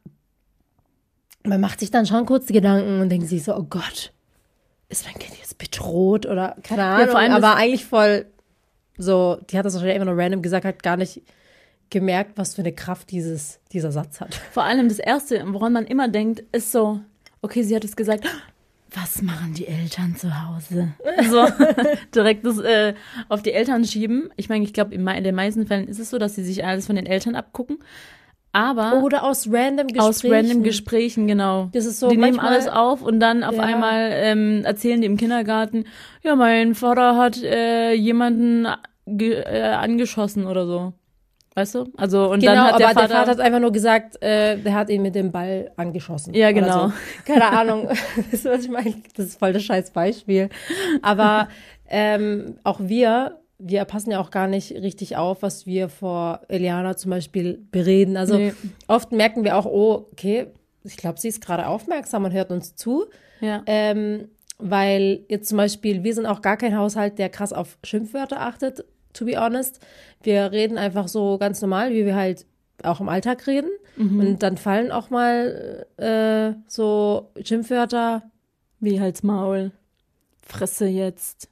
man macht sich dann schon kurz die Gedanken und denkt sich so, oh Gott, ist mein Kind jetzt bedroht oder keine Ahnung. vor allem aber das- eigentlich voll so, die hat das wahrscheinlich einfach nur random gesagt, hat gar nicht gemerkt, was für eine Kraft dieses, dieser Satz hat. Vor allem das Erste, woran man immer denkt, ist so, okay, sie hat es gesagt, was machen die Eltern zu Hause? So, direkt das äh, auf die Eltern schieben. Ich meine, ich glaube, in, in den meisten Fällen ist es so, dass sie sich alles von den Eltern abgucken. Aber Oder aus random Gesprächen. aus random Gesprächen, genau. Das ist so die nehmen manchmal- alles auf und dann auf Ja. einmal ähm, erzählen die im Kindergarten, ja, mein Vater hat äh, jemanden ge äh, angeschossen oder so. Weißt du? Also und Genau, dann hat aber der Vater, der Vater hat einfach nur gesagt, äh, der hat ihn mit dem Ball angeschossen. Ja, oder genau. So. Keine Ahnung. Weißt du, was ich meine? Das ist voll das scheiß Beispiel. Aber ähm, auch wir, wir passen ja auch gar nicht richtig auf, was wir vor Eliana zum Beispiel bereden. Also Nee. oft merken wir auch, oh, okay, ich glaube, sie ist gerade aufmerksam und hört uns zu. ja. Ähm, weil jetzt zum Beispiel, wir sind auch gar kein Haushalt, der krass auf Schimpfwörter achtet, to be honest. Wir reden einfach so ganz normal, wie wir halt auch im Alltag reden. Und dann fallen auch mal äh, so Schimpfwörter. Wie halt's Maul. Fresse jetzt.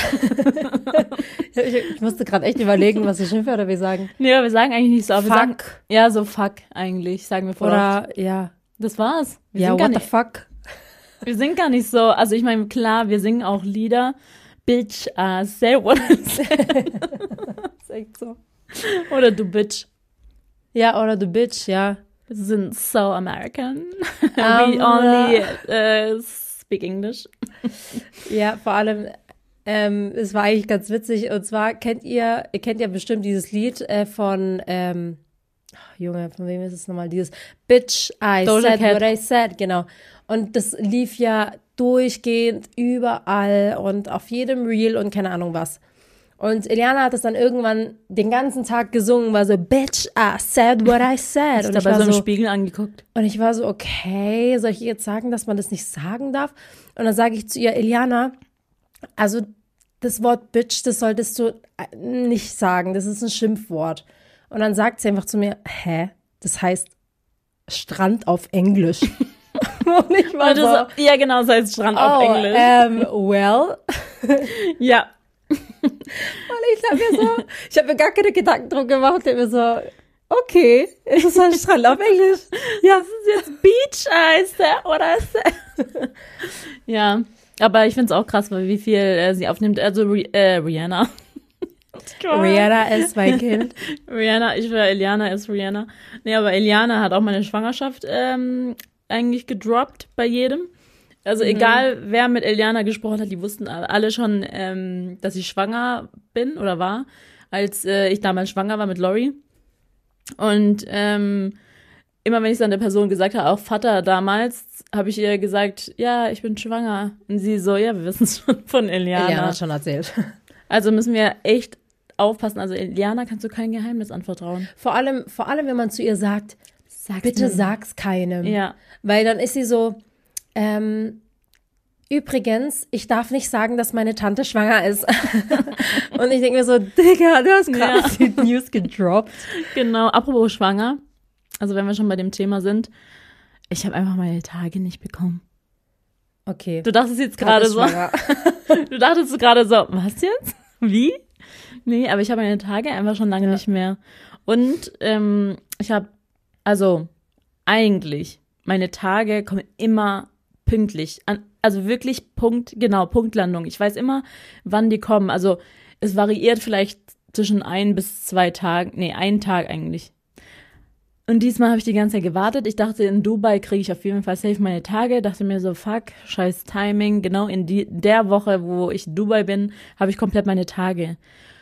Ich, ich musste gerade echt überlegen, was für Schimpfwörter wir sagen. Nee, wir sagen eigentlich nicht so, aber wir sagen, Fuck. ja, so fuck eigentlich, sagen wir vorher. Oder, ja, Das war's. Wir, ja, sind gar what the nicht, fuck? wir sind gar nicht so, also ich meine, klar, wir singen auch Lieder. Bitch, uh, say what I say. Das ist echt so. Oder du Bitch. Ja, oder du Bitch, ja. Wir sind so American. Um, We only uh, speak English. Ja, vor allem, ähm, es war eigentlich ganz witzig. Und zwar kennt ihr, ihr kennt ja bestimmt dieses Lied äh, von, ähm, oh, Junge, von wem ist es nochmal? Dieses Bitch, I Doja said Cat. what I said, genau. Und das lief ja durchgehend überall und auf jedem Reel und keine Ahnung was. Und Eliana hat das dann irgendwann den ganzen Tag gesungen, war so, Bitch, I said what I said. Ich Und habe ich, bei war so einem so, Spiegel angeguckt. und ich war so, okay, soll ich ihr jetzt sagen, dass man das nicht sagen darf? Und dann sage ich zu ihr, Eliana, Also das Wort Bitch, das solltest du nicht sagen. Das ist ein Schimpfwort. Und dann sagt sie einfach zu mir, hä? Das heißt Strand auf Englisch. Und ich war so, so, ja, genau, das heißt Strand oh, auf Englisch. Ähm, well. Ja. Und ich habe mir so, ich habe mir gar keine Gedanken drum gemacht. Ich habe mir so, okay, ist es ein Strand auf Englisch? Ja, es ist jetzt Beach, heißt der, oder ist der? Ja, aber ich finde es auch krass, weil wie viel äh, sie aufnimmt. Also äh, Rihanna. Rihanna ist mein Kind. Rihanna, ich will Eliana ist Rihanna. Nee, aber Eliana hat auch meine Schwangerschaft ähm, eigentlich gedroppt bei jedem. Also mhm. egal, wer mit Eliana gesprochen hat, die wussten alle schon, ähm, dass ich schwanger bin oder war, als äh, ich damals schwanger war mit Lori. Und ähm, immer wenn ich es an der Person gesagt habe, auch Vater damals, habe ich ihr gesagt, ja, ich bin schwanger. Und sie so, ja, wir wissen es schon von Eliana. Eliana hat schon erzählt. Also müssen wir echt aufpassen. Also Eliana kannst du kein Geheimnis anvertrauen. Vor allem, vor allem, wenn man zu ihr sagt, Sag's bitte mir. sag's keinem. Ja. Weil dann ist sie so, ähm, übrigens, ich darf nicht sagen, dass meine Tante schwanger ist. Und ich denke mir so, Digga, du hast gerade Ja. die News gedroppt. Genau, apropos schwanger. Also wenn wir schon bei dem Thema sind, ich habe einfach meine Tage nicht bekommen. Okay. Du dachtest jetzt Tante gerade ist so, schwanger. du dachtest gerade so, was jetzt? Wie? Nee, aber ich habe meine Tage einfach schon lange Ja. nicht mehr. Und ähm, ich habe, also eigentlich, meine Tage kommen immer pünktlich. An, also wirklich Punkt, genau, Punktlandung. Ich weiß immer, wann die kommen. Also es variiert vielleicht zwischen ein bis zwei Tagen, nee, einen Tag eigentlich. Und diesmal habe ich die ganze Zeit gewartet. Ich dachte, in Dubai kriege ich auf jeden Fall safe meine Tage. Dachte mir so, fuck, scheiß Timing. Genau in die, der Woche, wo ich in Dubai bin, habe ich komplett meine Tage.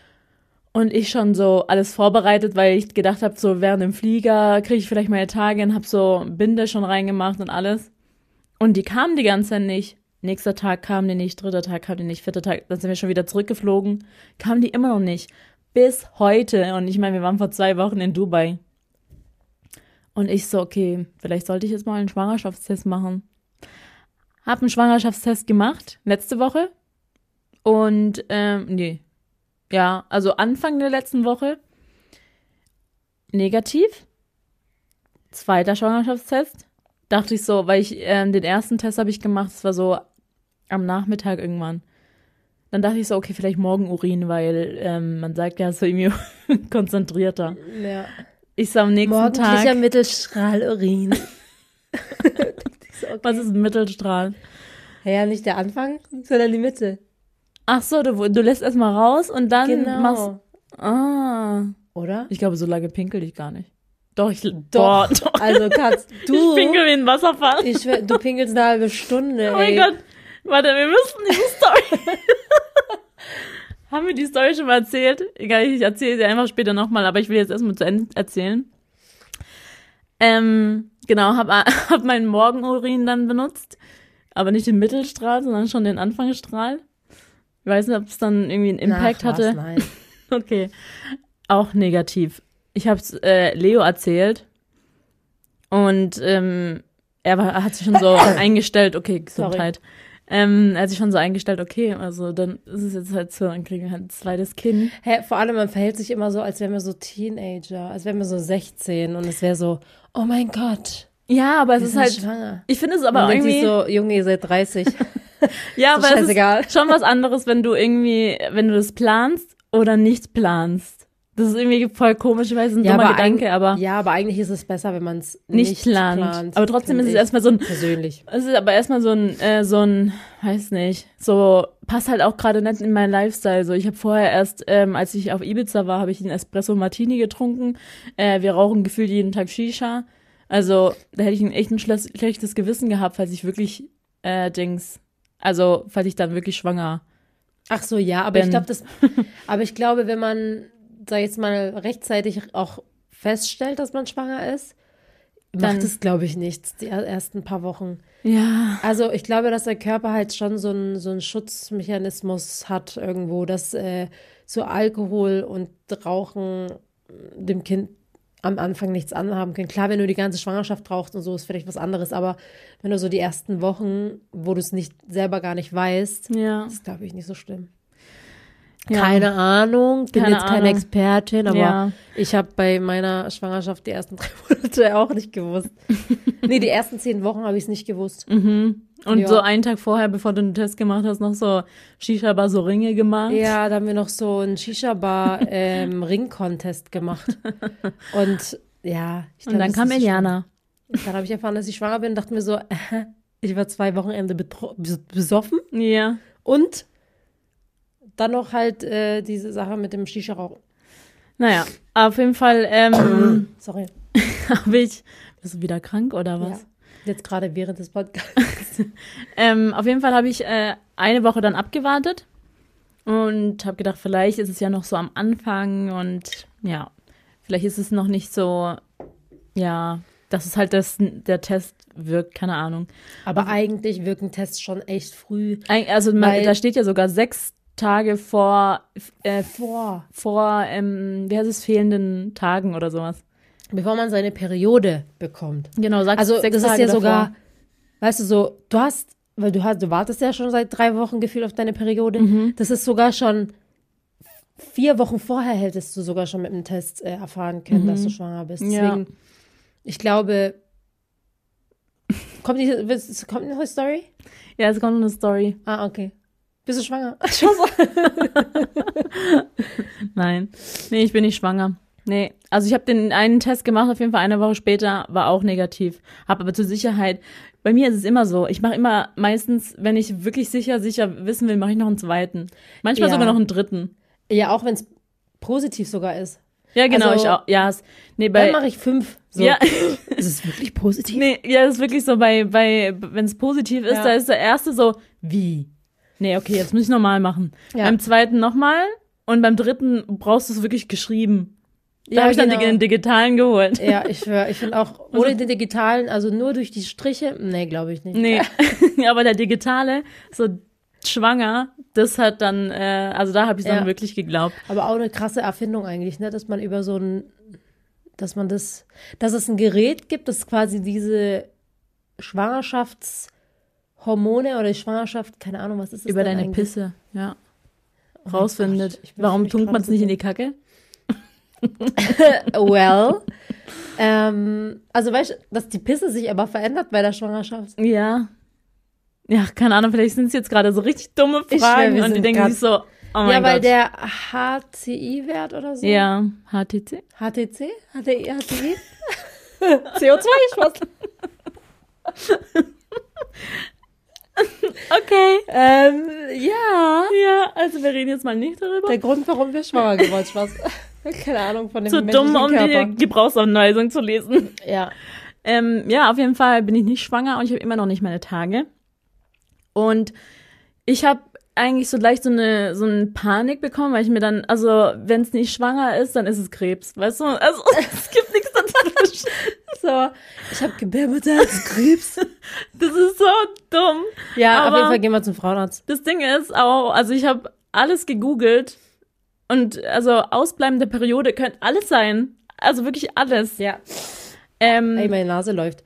Und ich schon so alles vorbereitet, weil ich gedacht habe, so während dem Flieger kriege ich vielleicht meine Tage und habe so Binde schon reingemacht und alles. Und die kamen die ganze Zeit nicht. Nächster Tag kamen die nicht, dritter Tag kamen die nicht, vierter Tag, dann sind wir schon wieder zurückgeflogen. Kamen die immer noch nicht. Bis heute. Und ich meine, wir waren vor zwei Wochen in Dubai. Und ich so, okay, vielleicht sollte ich jetzt mal einen Schwangerschaftstest machen. Hab einen Schwangerschaftstest gemacht, letzte Woche. Und, ähm, nee. Ja, also Anfang der letzten Woche. Negativ. Zweiter Schwangerschaftstest. Dachte ich so, weil ich, ähm, den ersten Test habe ich gemacht, das war so am Nachmittag irgendwann. Dann dachte ich so, okay, vielleicht morgen Urin, weil ähm, man sagt ja, so irgendwie konzentrierter. Ja. Ich so am nächsten Morgendlicher Tag. Mittelstrahlurin. So, okay. Was ist ein Mittelstrahl? Ja, nicht der Anfang, sondern die Mitte. Ach so, du, du lässt erstmal raus und dann Genau. machst. Ah. Oder? Ich glaube, so lange pinkel ich gar nicht. Doch, ich. Doch. Boah, doch. Also kannst du. Ich pinkel wie ein Wasserfall. Ich, schwör, du pinkelst eine halbe Stunde. Oh mein ey. Gott. Warte, wir müssen diese Story. Haben wir die Story schon mal erzählt? Egal, ich erzähle sie einfach später nochmal, aber ich will jetzt erstmal zu Ende erzählen. Ähm, genau, hab, hab meinen Morgenurin dann benutzt. Aber nicht den Mittelstrahl, sondern schon den Anfangsstrahl. Ich weiß nicht, ob es dann irgendwie einen Impact Ach, was? hatte. Nein. Okay. Auch negativ. Ich habe es äh, Leo erzählt. Und ähm, er war, hat sich schon so eingestellt, okay, Gesundheit. Ähm, er hat sich schon so eingestellt, okay, also dann ist es jetzt halt so, dann kriegen wir halt ein zweites Kind. Hä, vor allem, man verhält sich immer so, als wären wir so Teenager, als wären wir so sechzehn und es wäre so, oh mein Gott, Ja, aber es wir ist sind halt, schwanger. ich finde es aber Man denkt sich irgendwie, so, Junge, ihr seid dreißig. ja, so aber es scheißegal. ist schon was anderes, wenn du irgendwie, wenn du das planst oder nicht planst. Das ist irgendwie voll komisch, ich weiß, ein dummer Gedanke, eig- aber Ja, aber eigentlich ist es besser, wenn man es nicht, nicht, plant. plant. Aber trotzdem find ist es ich erstmal so ein, persönlich. es ist aber erstmal so ein, äh, so ein, weiß nicht, so, passt halt auch gerade nicht in meinen Lifestyle. So, ich habe vorher erst, ähm, als ich auf Ibiza war, habe ich einen Espresso Martini getrunken. Äh, wir rauchen gefühlt jeden Tag Shisha. Also, da hätte ich ein echt ein schle- schlechtes Gewissen gehabt, falls ich wirklich, äh, Dings, also, falls ich dann wirklich schwanger. Ach so, ja, aber ich Ben. glaube, das, aber ich glaube, wenn man, sag ich jetzt mal, rechtzeitig auch feststellt, dass man schwanger ist, Dann- macht es, glaube ich, nichts, die er- ersten paar Wochen. Ja. Also ich glaube, dass der Körper halt schon so einen so einen Schutzmechanismus hat irgendwo, dass äh, so Alkohol und Rauchen dem Kind am Anfang nichts anhaben können. Klar, wenn du die ganze Schwangerschaft brauchst und so, ist vielleicht was anderes, aber wenn du so die ersten Wochen, wo du es nicht selber gar nicht weißt, Ja. ist, glaube ich, nicht so schlimm. Ja. Keine Ahnung, bin Keine jetzt keine Ahnung. Expertin, aber Ja. ich habe bei meiner Schwangerschaft die ersten drei Monate auch nicht gewusst. Nee, die ersten zehn Wochen habe ich es nicht gewusst. Mhm. Und Ja. so einen Tag vorher, bevor du den Test gemacht hast, noch so Shisha-Bar, so Ringe gemacht. Ja, da haben wir noch so einen Shisha-Bar-Ring-Contest gemacht. Und ja, ich Und glaub, dann das kam ist Eliana. schon- Dann habe ich erfahren, dass ich schwanger bin und dachte mir so, äh, ich war zwei Wochenende betro- bes- besoffen Ja. und dann noch halt äh, diese Sache mit dem Shisha-Rauchen. Naja, auf jeden Fall ähm, Sorry. habe ich. Bist du wieder krank oder was? Ja. Jetzt gerade während des Podcasts. Ähm, auf jeden Fall habe ich äh, eine Woche dann abgewartet und habe gedacht, vielleicht ist es ja noch so am Anfang und ja, vielleicht ist es noch nicht so, ja, dass es halt das, der Test wirkt, keine Ahnung. Aber eigentlich wirken Tests schon echt früh. Eig- Also man, Weil- da steht ja sogar sechs Tage vor, äh, Vor. vor ähm, wie heißt es, fehlenden Tagen oder sowas. Bevor man seine Periode bekommt. Genau, sagst Also sechs das ist Tage ja davor. sogar, weißt du, so, du hast, weil du hast, du wartest ja schon seit drei Wochen gefühlt auf deine Periode. Mhm. Das ist sogar schon vier Wochen vorher hättest du sogar schon mit dem Test äh, erfahren können, dass du schwanger bist. Mhm. Ja. Deswegen, ich glaube, kommt, die, willst- kommt noch eine Story? Ja, es kommt noch eine Story. Ah, okay. Bist du schwanger? Nein. Nee, ich bin nicht schwanger. Nee, also ich habe den einen Test gemacht, auf jeden Fall eine Woche später, war auch negativ. Habe aber zur Sicherheit, bei mir ist es immer so, ich mache immer meistens, wenn ich wirklich sicher, sicher wissen will, mache ich noch einen zweiten. Manchmal Ja. sogar noch einen dritten. Ja, auch wenn es positiv sogar ist. Ja, genau, Also, ich auch. Ja, es, nee, Dann bei, mache ich fünf. So. ja, Ist es wirklich positiv? nee, ja, das ist wirklich so, bei, bei, wenn es positiv ist, Ja. da ist der erste so, wie? Nee, okay, jetzt muss ich nochmal machen. Ja. Beim zweiten nochmal und beim dritten brauchst du es wirklich geschrieben. Da Ja, habe ich dann genau. den digitalen geholt. Ja, ich schwör, ich finde auch ohne den digitalen, also nur durch die Striche, nee, glaube ich nicht. Nee, aber der digitale, so schwanger, das hat dann, äh, also da habe ich dann Ja. wirklich geglaubt. Aber auch eine krasse Erfindung eigentlich, ne, dass man über so ein, dass man das, dass es ein Gerät gibt, das quasi diese Schwangerschaftshormone oder die Schwangerschaft, keine Ahnung, was ist das Über denn deine eigentlich? Pisse, ja. Oh Rausfindet. Gott, ich bin Warum wirklich tunkt man gerade es nicht so in die Kacke? Well, ähm, also weißt du, dass die Pisse sich aber verändert bei der Schwangerschaft. Ja. Ja, keine Ahnung, vielleicht sind es jetzt gerade so richtig dumme Ich schwör, Fragen wir und die sind denken grad- sich so, oh mein Ja, weil Gott. der H C I-Wert oder so. Ja, H T C. H T C? H T I? H T I? C O zwei, Spaß. Okay. Ähm, ja. Ja, also wir reden jetzt mal nicht darüber. Der Grund, warum wir schwanger geworden Spaß. Keine Ahnung von dem Zu dumm, um menschlichen die Gebrauchsanweisung zu lesen. Körper. Ja. Ähm, ja, auf jeden Fall bin ich nicht schwanger und ich habe immer noch nicht meine Tage. Und ich habe eigentlich so leicht so eine so eine Panik bekommen, weil ich mir dann, also wenn es nicht schwanger ist, dann ist es Krebs, weißt du? Also es gibt nichts dazwischen. So, ich habe Gebärmutterhalskrebs. Das ist so dumm. Ja, auf Aber- jeden Fall gehen wir zum Frauenarzt. Das Ding ist auch, also ich habe alles gegoogelt und also ausbleibende Periode könnte alles sein. Also wirklich alles. Ja. Ähm, Ey, meine Nase läuft.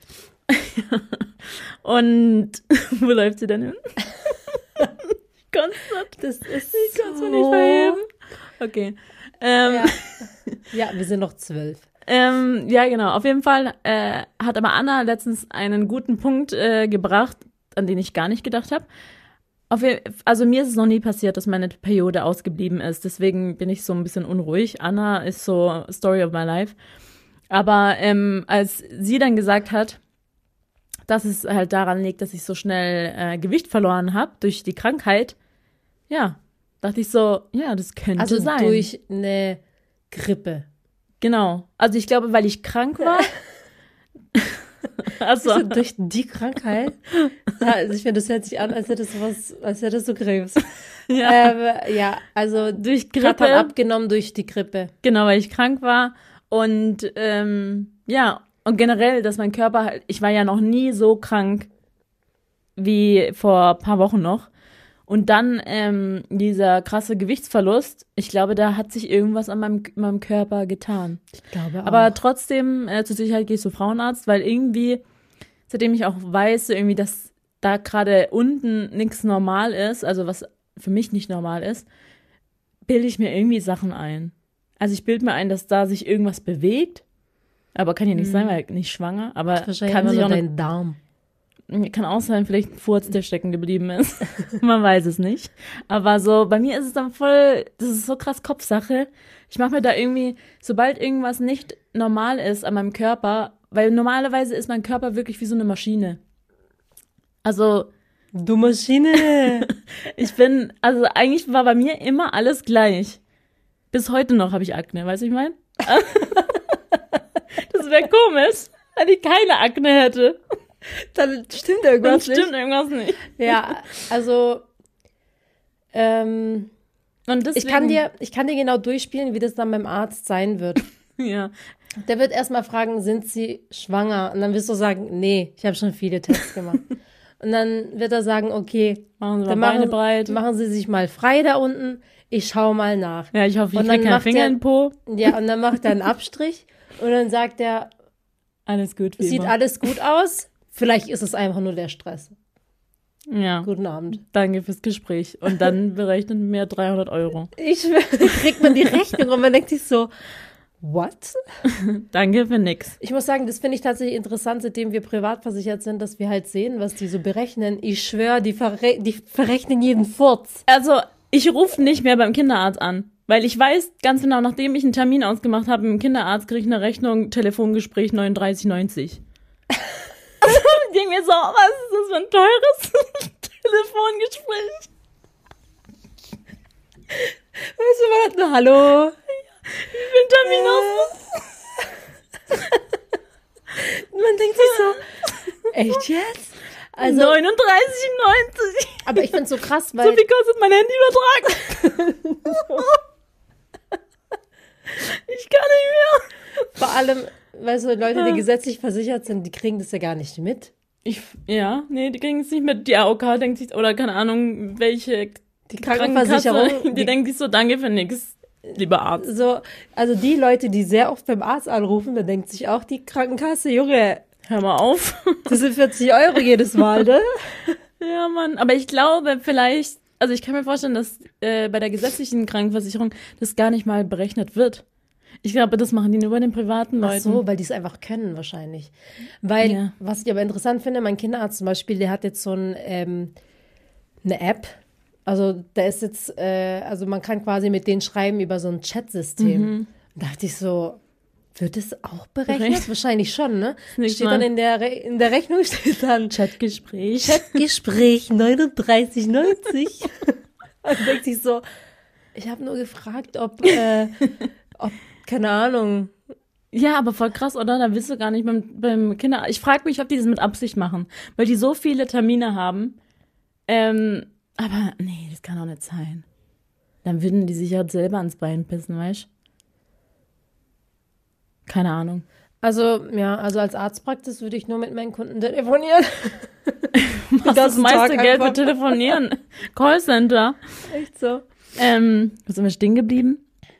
und wo läuft sie denn hin? Konstant. Das ist Ich kann es mir nicht verheben. Okay. Ähm, Ja. Ja, wir sind noch zwölf. ähm, ja, genau. Auf jeden Fall äh, hat aber Anna letztens einen guten Punkt äh, gebracht, an den ich gar nicht gedacht habe. Auf je- Also mir ist es noch nie passiert, dass meine Periode ausgeblieben ist. Deswegen bin ich so ein bisschen unruhig. Anna ist so Story of my life. Aber ähm, als sie dann gesagt hat, dass es halt daran liegt, dass ich so schnell äh, Gewicht verloren habe durch die Krankheit, ja, dachte ich so, ja, das könnte Also sein. durch eine Grippe. Genau. Also ich glaube, weil ich krank war. also, Also durch die Krankheit? Ja, also ich finde, das hört sich an, als hättest du was, als hättest du Krebs. ja, Ähm, ja, also durch Grippe Grippe. abgenommen durch die Grippe. Genau, weil ich krank war. Und ähm, ja, und generell, dass mein Körper halt, ich war ja noch nie so krank wie vor ein paar Wochen noch. Und dann ähm, dieser krasse Gewichtsverlust, ich glaube, da hat sich irgendwas an meinem, meinem Körper getan. Ich glaube auch. Aber trotzdem, äh, zur Sicherheit gehe ich zum Frauenarzt, weil irgendwie, seitdem ich auch weiß, so irgendwie, dass da gerade unten nichts normal ist, also was für mich nicht normal ist, bilde ich mir irgendwie Sachen ein. Also ich bilde mir ein, dass da sich irgendwas bewegt, aber kann ja nicht mhm. sein, weil nicht schwanger, aber kann sich auch dein Darm. Kann auch sein, vielleicht ein Furz, der stecken geblieben ist. Man weiß es nicht. Aber so, bei mir ist es dann voll, das ist so krass Kopfsache. Ich mache mir da irgendwie, sobald irgendwas nicht normal ist an meinem Körper, weil normalerweise ist mein Körper wirklich wie so eine Maschine. Also. Du Maschine! Ich bin, also eigentlich war bei mir immer alles gleich. Bis heute noch habe ich Akne, weißt du, ich meine? Das wäre komisch, wenn ich keine Akne hätte. Dann stimmt irgendwas Dann stimmt irgendwas nicht. Ja, also ähm, und deswegen, ich kann dir, ich kann dir genau durchspielen, wie das dann beim Arzt sein wird. Ja. Der wird erstmal fragen, sind Sie schwanger? Und dann wirst du sagen, nee, ich habe schon viele Tests gemacht. Und dann wird er sagen, okay, machen Sie mal dann Beine machen, breit. machen Sie sich mal frei da unten. Ich schaue mal nach. Ja, ich hoffe, ich und kriege keinen Finger er, in den Po. Ja, und dann macht er einen Abstrich und dann sagt er, alles gut, wie sieht immer. alles gut aus. Vielleicht ist es einfach nur der Stress. Ja. Guten Abend. Danke fürs Gespräch. Und dann berechnet mir dreihundert Euro. Ich kriegt man die Rechnung und man denkt sich so, what? Danke für nix. Ich muss sagen, das finde ich tatsächlich interessant, seitdem wir privat versichert sind, dass wir halt sehen, was die so berechnen. Ich schwöre, die, verre die verrechnen jeden Furz. Also, ich rufe nicht mehr beim Kinderarzt an. Weil ich weiß ganz genau, nachdem ich einen Termin ausgemacht habe mit dem Kinderarzt, kriege ich eine Rechnung, Telefongespräch neununddreißig neunzig. Ich denke mir so, was ist das für ein teures Telefongespräch? Weißt du, man hat nur Hallo. Ich bin Termin aus. Man denkt sich so, echt jetzt? Also neununddreißig neunzig. Aber ich finde es so krass, weil... So viel kostet mein Handyvertrag. Ich kann nicht mehr. Vor allem, weißt du, Leute, die gesetzlich versichert sind, die kriegen das ja gar nicht mit. Ich, ja, nee, die kriegen es nicht mit. Die A O K denkt sich, oder keine Ahnung, welche die Krankenversicherung, die, die denkt sich so, danke für nix, lieber Arzt. So, also die Leute, die sehr oft beim Arzt anrufen, da denkt sich auch die Krankenkasse, Junge, hör mal auf. Das sind vierzig Euro jedes Mal, ne? Ja, Mann, aber ich glaube vielleicht, also ich kann mir vorstellen, dass äh, bei der gesetzlichen Krankenversicherung das gar nicht mal berechnet wird. Ich glaube, das machen die nur bei den privaten Leuten. Ach so, weil die es einfach können wahrscheinlich. Weil, ja. was ich aber interessant finde, mein Kinderarzt zum Beispiel, der hat jetzt so ein, ähm, eine App. Also da ist jetzt, äh, also man kann quasi mit denen schreiben über so ein Chatsystem. Mhm. Da dachte ich so, wird es auch berechnet? Berechnet? Wahrscheinlich schon, ne? Nicht steht mal. dann in der, Re in der Rechnung steht dann Chatgespräch. Chatgespräch neununddreißig neunzig. Und denkt sich so, ich habe nur gefragt, ob, äh, ob keine Ahnung. Ja, aber voll krass, oder? Da willst du gar nicht beim, beim Kinder... Ich frage mich, ob die das mit Absicht machen, weil die so viele Termine haben. Ähm, aber nee, das kann auch nicht sein. Dann würden die sich halt selber ans Bein pissen, weißt du? Keine Ahnung. Also, ja, also als Arztpraxis würde ich nur mit meinen Kunden telefonieren. Was das meiste Geld für telefonieren? Callcenter. Echt so. Ähm, wo sind wir stehen geblieben?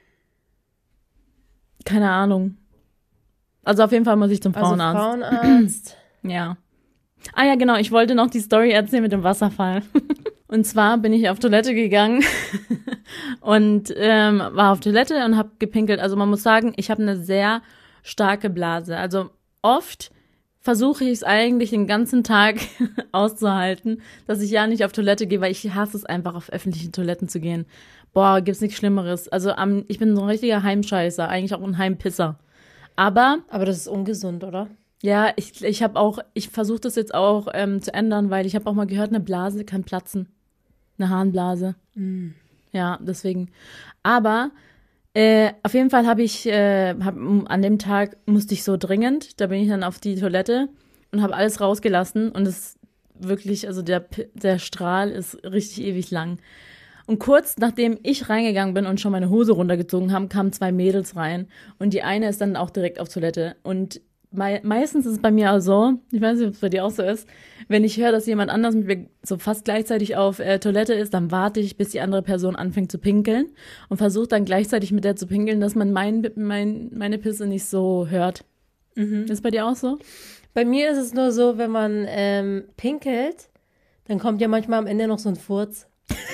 Keine Ahnung. Also auf jeden Fall muss ich zum Frauenarzt. Also Frauenarzt. Ja. Ah ja, genau. Ich wollte noch die Story erzählen mit dem Wasserfall. Und zwar bin ich auf Toilette gegangen und ähm, war auf Toilette und habe gepinkelt. Also man muss sagen, ich habe eine sehr starke Blase. Also oft versuche ich es eigentlich den ganzen Tag auszuhalten, dass ich ja nicht auf Toilette gehe, weil ich hasse es einfach, auf öffentlichen Toiletten zu gehen. Boah, gibt's nichts Schlimmeres. Also um, ich bin so ein richtiger Heimscheißer, eigentlich auch ein Heimpisser. Aber aber das ist ungesund, oder? Ja, ich ich habe auch, ich versuche das jetzt auch ähm, zu ändern, weil ich habe auch mal gehört, eine Blase kann platzen. Eine Harnblase. Mm. Ja, deswegen. Aber äh, auf jeden Fall habe ich, äh, hab, an dem Tag musste ich so dringend, da bin ich dann auf die Toilette und habe alles rausgelassen und es wirklich, also der, der Strahl ist richtig ewig lang. Und kurz nachdem ich reingegangen bin und schon meine Hose runtergezogen haben, kamen zwei Mädels rein und die eine ist dann auch direkt auf Toilette und mei- meistens ist es bei mir auch so, ich weiß nicht, ob es bei dir auch so ist, wenn ich höre, dass jemand anders mit mir so fast gleichzeitig auf äh, Toilette ist, dann warte ich, bis die andere Person anfängt zu pinkeln und versuche dann gleichzeitig mit der zu pinkeln, dass man mein, mein, meine Pisse nicht so hört. Mhm. Ist bei dir auch so? Bei mir ist es nur so, wenn man ähm, pinkelt, dann kommt ja manchmal am Ende noch so ein Furz.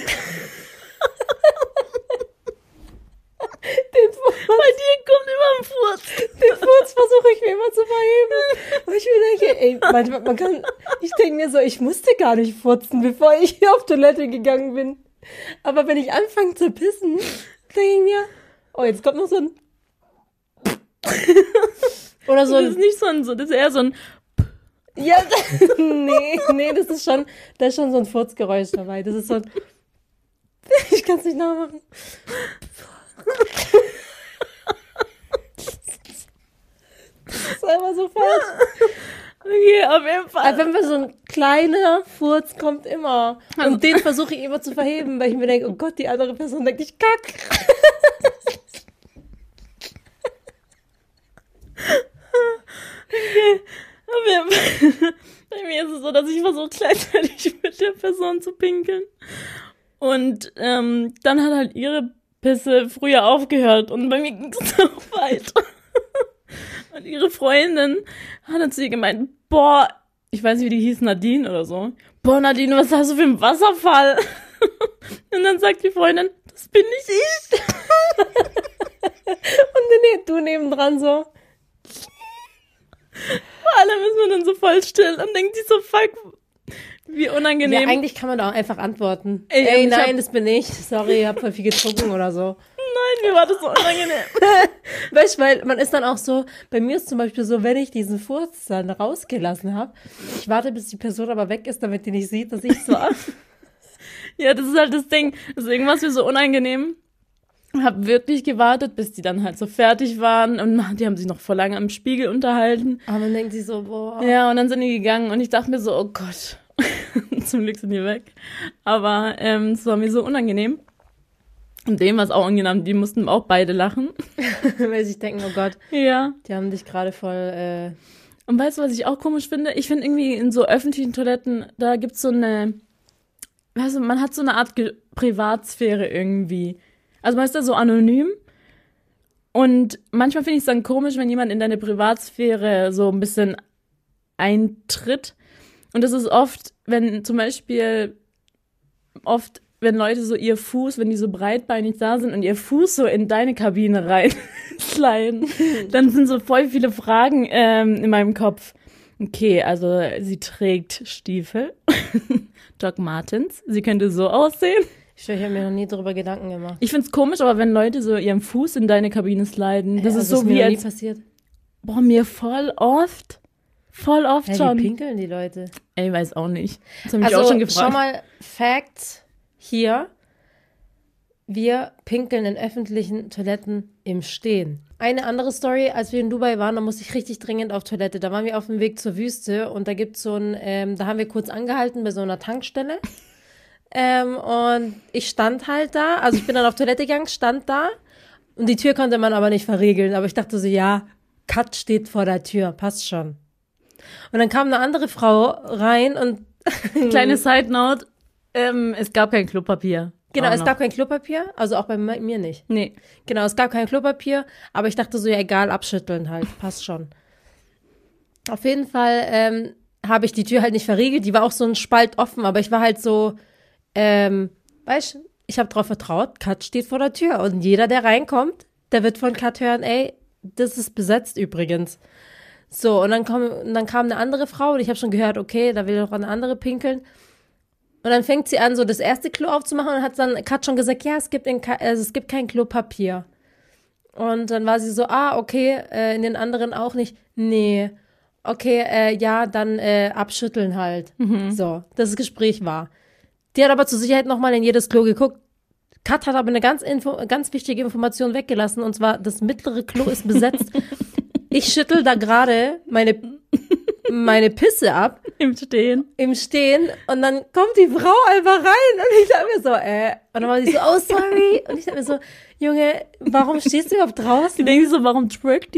Den Furz. Bei dir kommt immer ein Furz. Den Furz versuche ich mir immer zu verheben. Und ich mir denke, ey, manchmal, man kann, ich denke mir so, ich musste gar nicht furzen, bevor ich hier auf Toilette gegangen bin. Aber wenn ich anfange zu pissen, denke ich mir, oh, jetzt kommt noch so ein oder so ein, das ist nicht so ein, so, das ist eher so ein ja, nee, nee, das ist schon, da ist schon so ein Furzgeräusch dabei. Das ist so ein, ich kann es nicht nachmachen. Das ist einfach so falsch. Okay, auf jeden Fall. Aber wenn wir so ein kleiner Furz kommt immer. Und den versuche ich immer zu verheben, weil ich mir denke, oh Gott, die andere Person denkt, ich kack. Okay. Auf jeden Fall. Bei mir ist es so, dass ich versuche, gleichzeitig mit der Person zu pinkeln. Und ähm, dann hat halt ihre Pisse früher aufgehört und bei mir ging es noch weiter. Und ihre Freundin hat dann zu ihr gemeint, boah, ich weiß nicht, wie die hieß, Nadine oder so. Boah, Nadine, was hast du für einen Wasserfall? Und dann sagt die Freundin, das bin nicht ich. Und du nebendran so. Vor allem ist man dann so voll still und denkt sich so, fuck, wie unangenehm. Ja, eigentlich kann man da auch einfach antworten. Ey, Ey, ich nein, hab- das bin ich. Sorry, ich hab voll viel getrunken oder so. Nein, mir war das so unangenehm. Weißt du, weil man ist dann auch so, bei mir ist zum Beispiel so, wenn ich diesen Furz dann rausgelassen habe, ich warte, bis die Person aber weg ist, damit die nicht sieht, dass ich so ab. Ja, das ist halt das Ding. Deswegen war es mir so unangenehm. Hab wirklich gewartet, bis die dann halt so fertig waren und die haben sich noch vor lange am Spiegel unterhalten. Aber man denkt sich so, boah. Ja, und dann sind die gegangen und ich dachte mir so, oh Gott, zum Glück sind die weg. Aber ähm, es war mir so unangenehm. Und dem war es auch unangenehm, die mussten auch beide lachen. Weil sie sich denken, oh Gott, Ja. die haben dich gerade voll, äh, Und weißt du, was ich auch komisch finde? Ich finde irgendwie in so öffentlichen Toiletten, da gibt's so eine, weißt du, man hat so eine Art Ge- Privatsphäre irgendwie. Also man ist da so anonym. Und manchmal finde ich es dann komisch, wenn jemand in deine Privatsphäre so ein bisschen eintritt. Und das ist oft, wenn zum Beispiel, oft, wenn Leute so ihr Fuß, wenn die so breitbeinig da sind und ihr Fuß so in deine Kabine rein sliden, dann sind so voll viele Fragen ähm, in meinem Kopf. Okay, also sie trägt Stiefel, Doc Martens, sie könnte so aussehen. ich schwör, ich habe mir noch nie darüber Gedanken gemacht. Ich find's komisch, aber wenn Leute so ihren Fuß in deine Kabine sliden, das Ja, ist also so mir wie noch nie als, passiert. boah, mir voll oft, voll oft Ja, schon. wie pinkeln die Leute? Ey, weiß auch nicht. Das hab ich Also, auch schon gefragt. schau mal, Fact hier. Wir pinkeln in öffentlichen Toiletten im Stehen. Eine andere Story, als wir in Dubai waren, da musste ich richtig dringend auf Toilette. Da waren wir auf dem Weg zur Wüste und da gibt's so ein, ähm, da haben wir kurz angehalten bei so einer Tankstelle. ähm, und ich stand halt da, also ich bin dann auf Toilette gegangen, stand da und die Tür konnte man aber nicht verriegeln. Aber ich dachte so, ja, Kat steht vor der Tür, passt schon. Und dann kam eine andere Frau rein und Kleine Side Note, ähm, es gab kein Klopapier. Genau, Auch es noch. gab kein Klopapier, also auch bei mir nicht. Nee. Genau, es gab kein Klopapier, aber ich dachte so, ja egal, abschütteln halt, passt schon. Auf jeden Fall ähm, habe ich die Tür halt nicht verriegelt, die war auch so ein Spalt offen, aber ich war halt so, ähm, weißt du, ich habe drauf vertraut, Kat steht vor der Tür und jeder, der reinkommt, der wird von Kat hören, ey, das ist besetzt übrigens. So, und dann, komm, und dann kam eine andere Frau und ich habe schon gehört, okay, da will noch eine andere pinkeln. Und dann fängt sie an, so das erste Klo aufzumachen und hat dann Kat schon gesagt, ja, es gibt, in, also es gibt kein Klopapier. Und dann war sie so, ah, okay, äh, in den anderen auch nicht. Nee, okay, äh, ja, dann äh, abschütteln halt. Mhm. So, das Gespräch war. Die hat aber zur Sicherheit nochmal in jedes Klo geguckt. Kat hat aber eine ganz, Info, ganz wichtige Information weggelassen, und zwar, das mittlere Klo ist besetzt. Ich schüttel da gerade meine, meine Pisse ab. Im Stehen. Im Stehen, und dann kommt die Frau einfach rein und ich dachte mir so, äh, und dann war sie so, oh, sorry. Und ich dachte mir so, Junge, warum stehst du überhaupt Die draußen? denken so, warum twerkt die?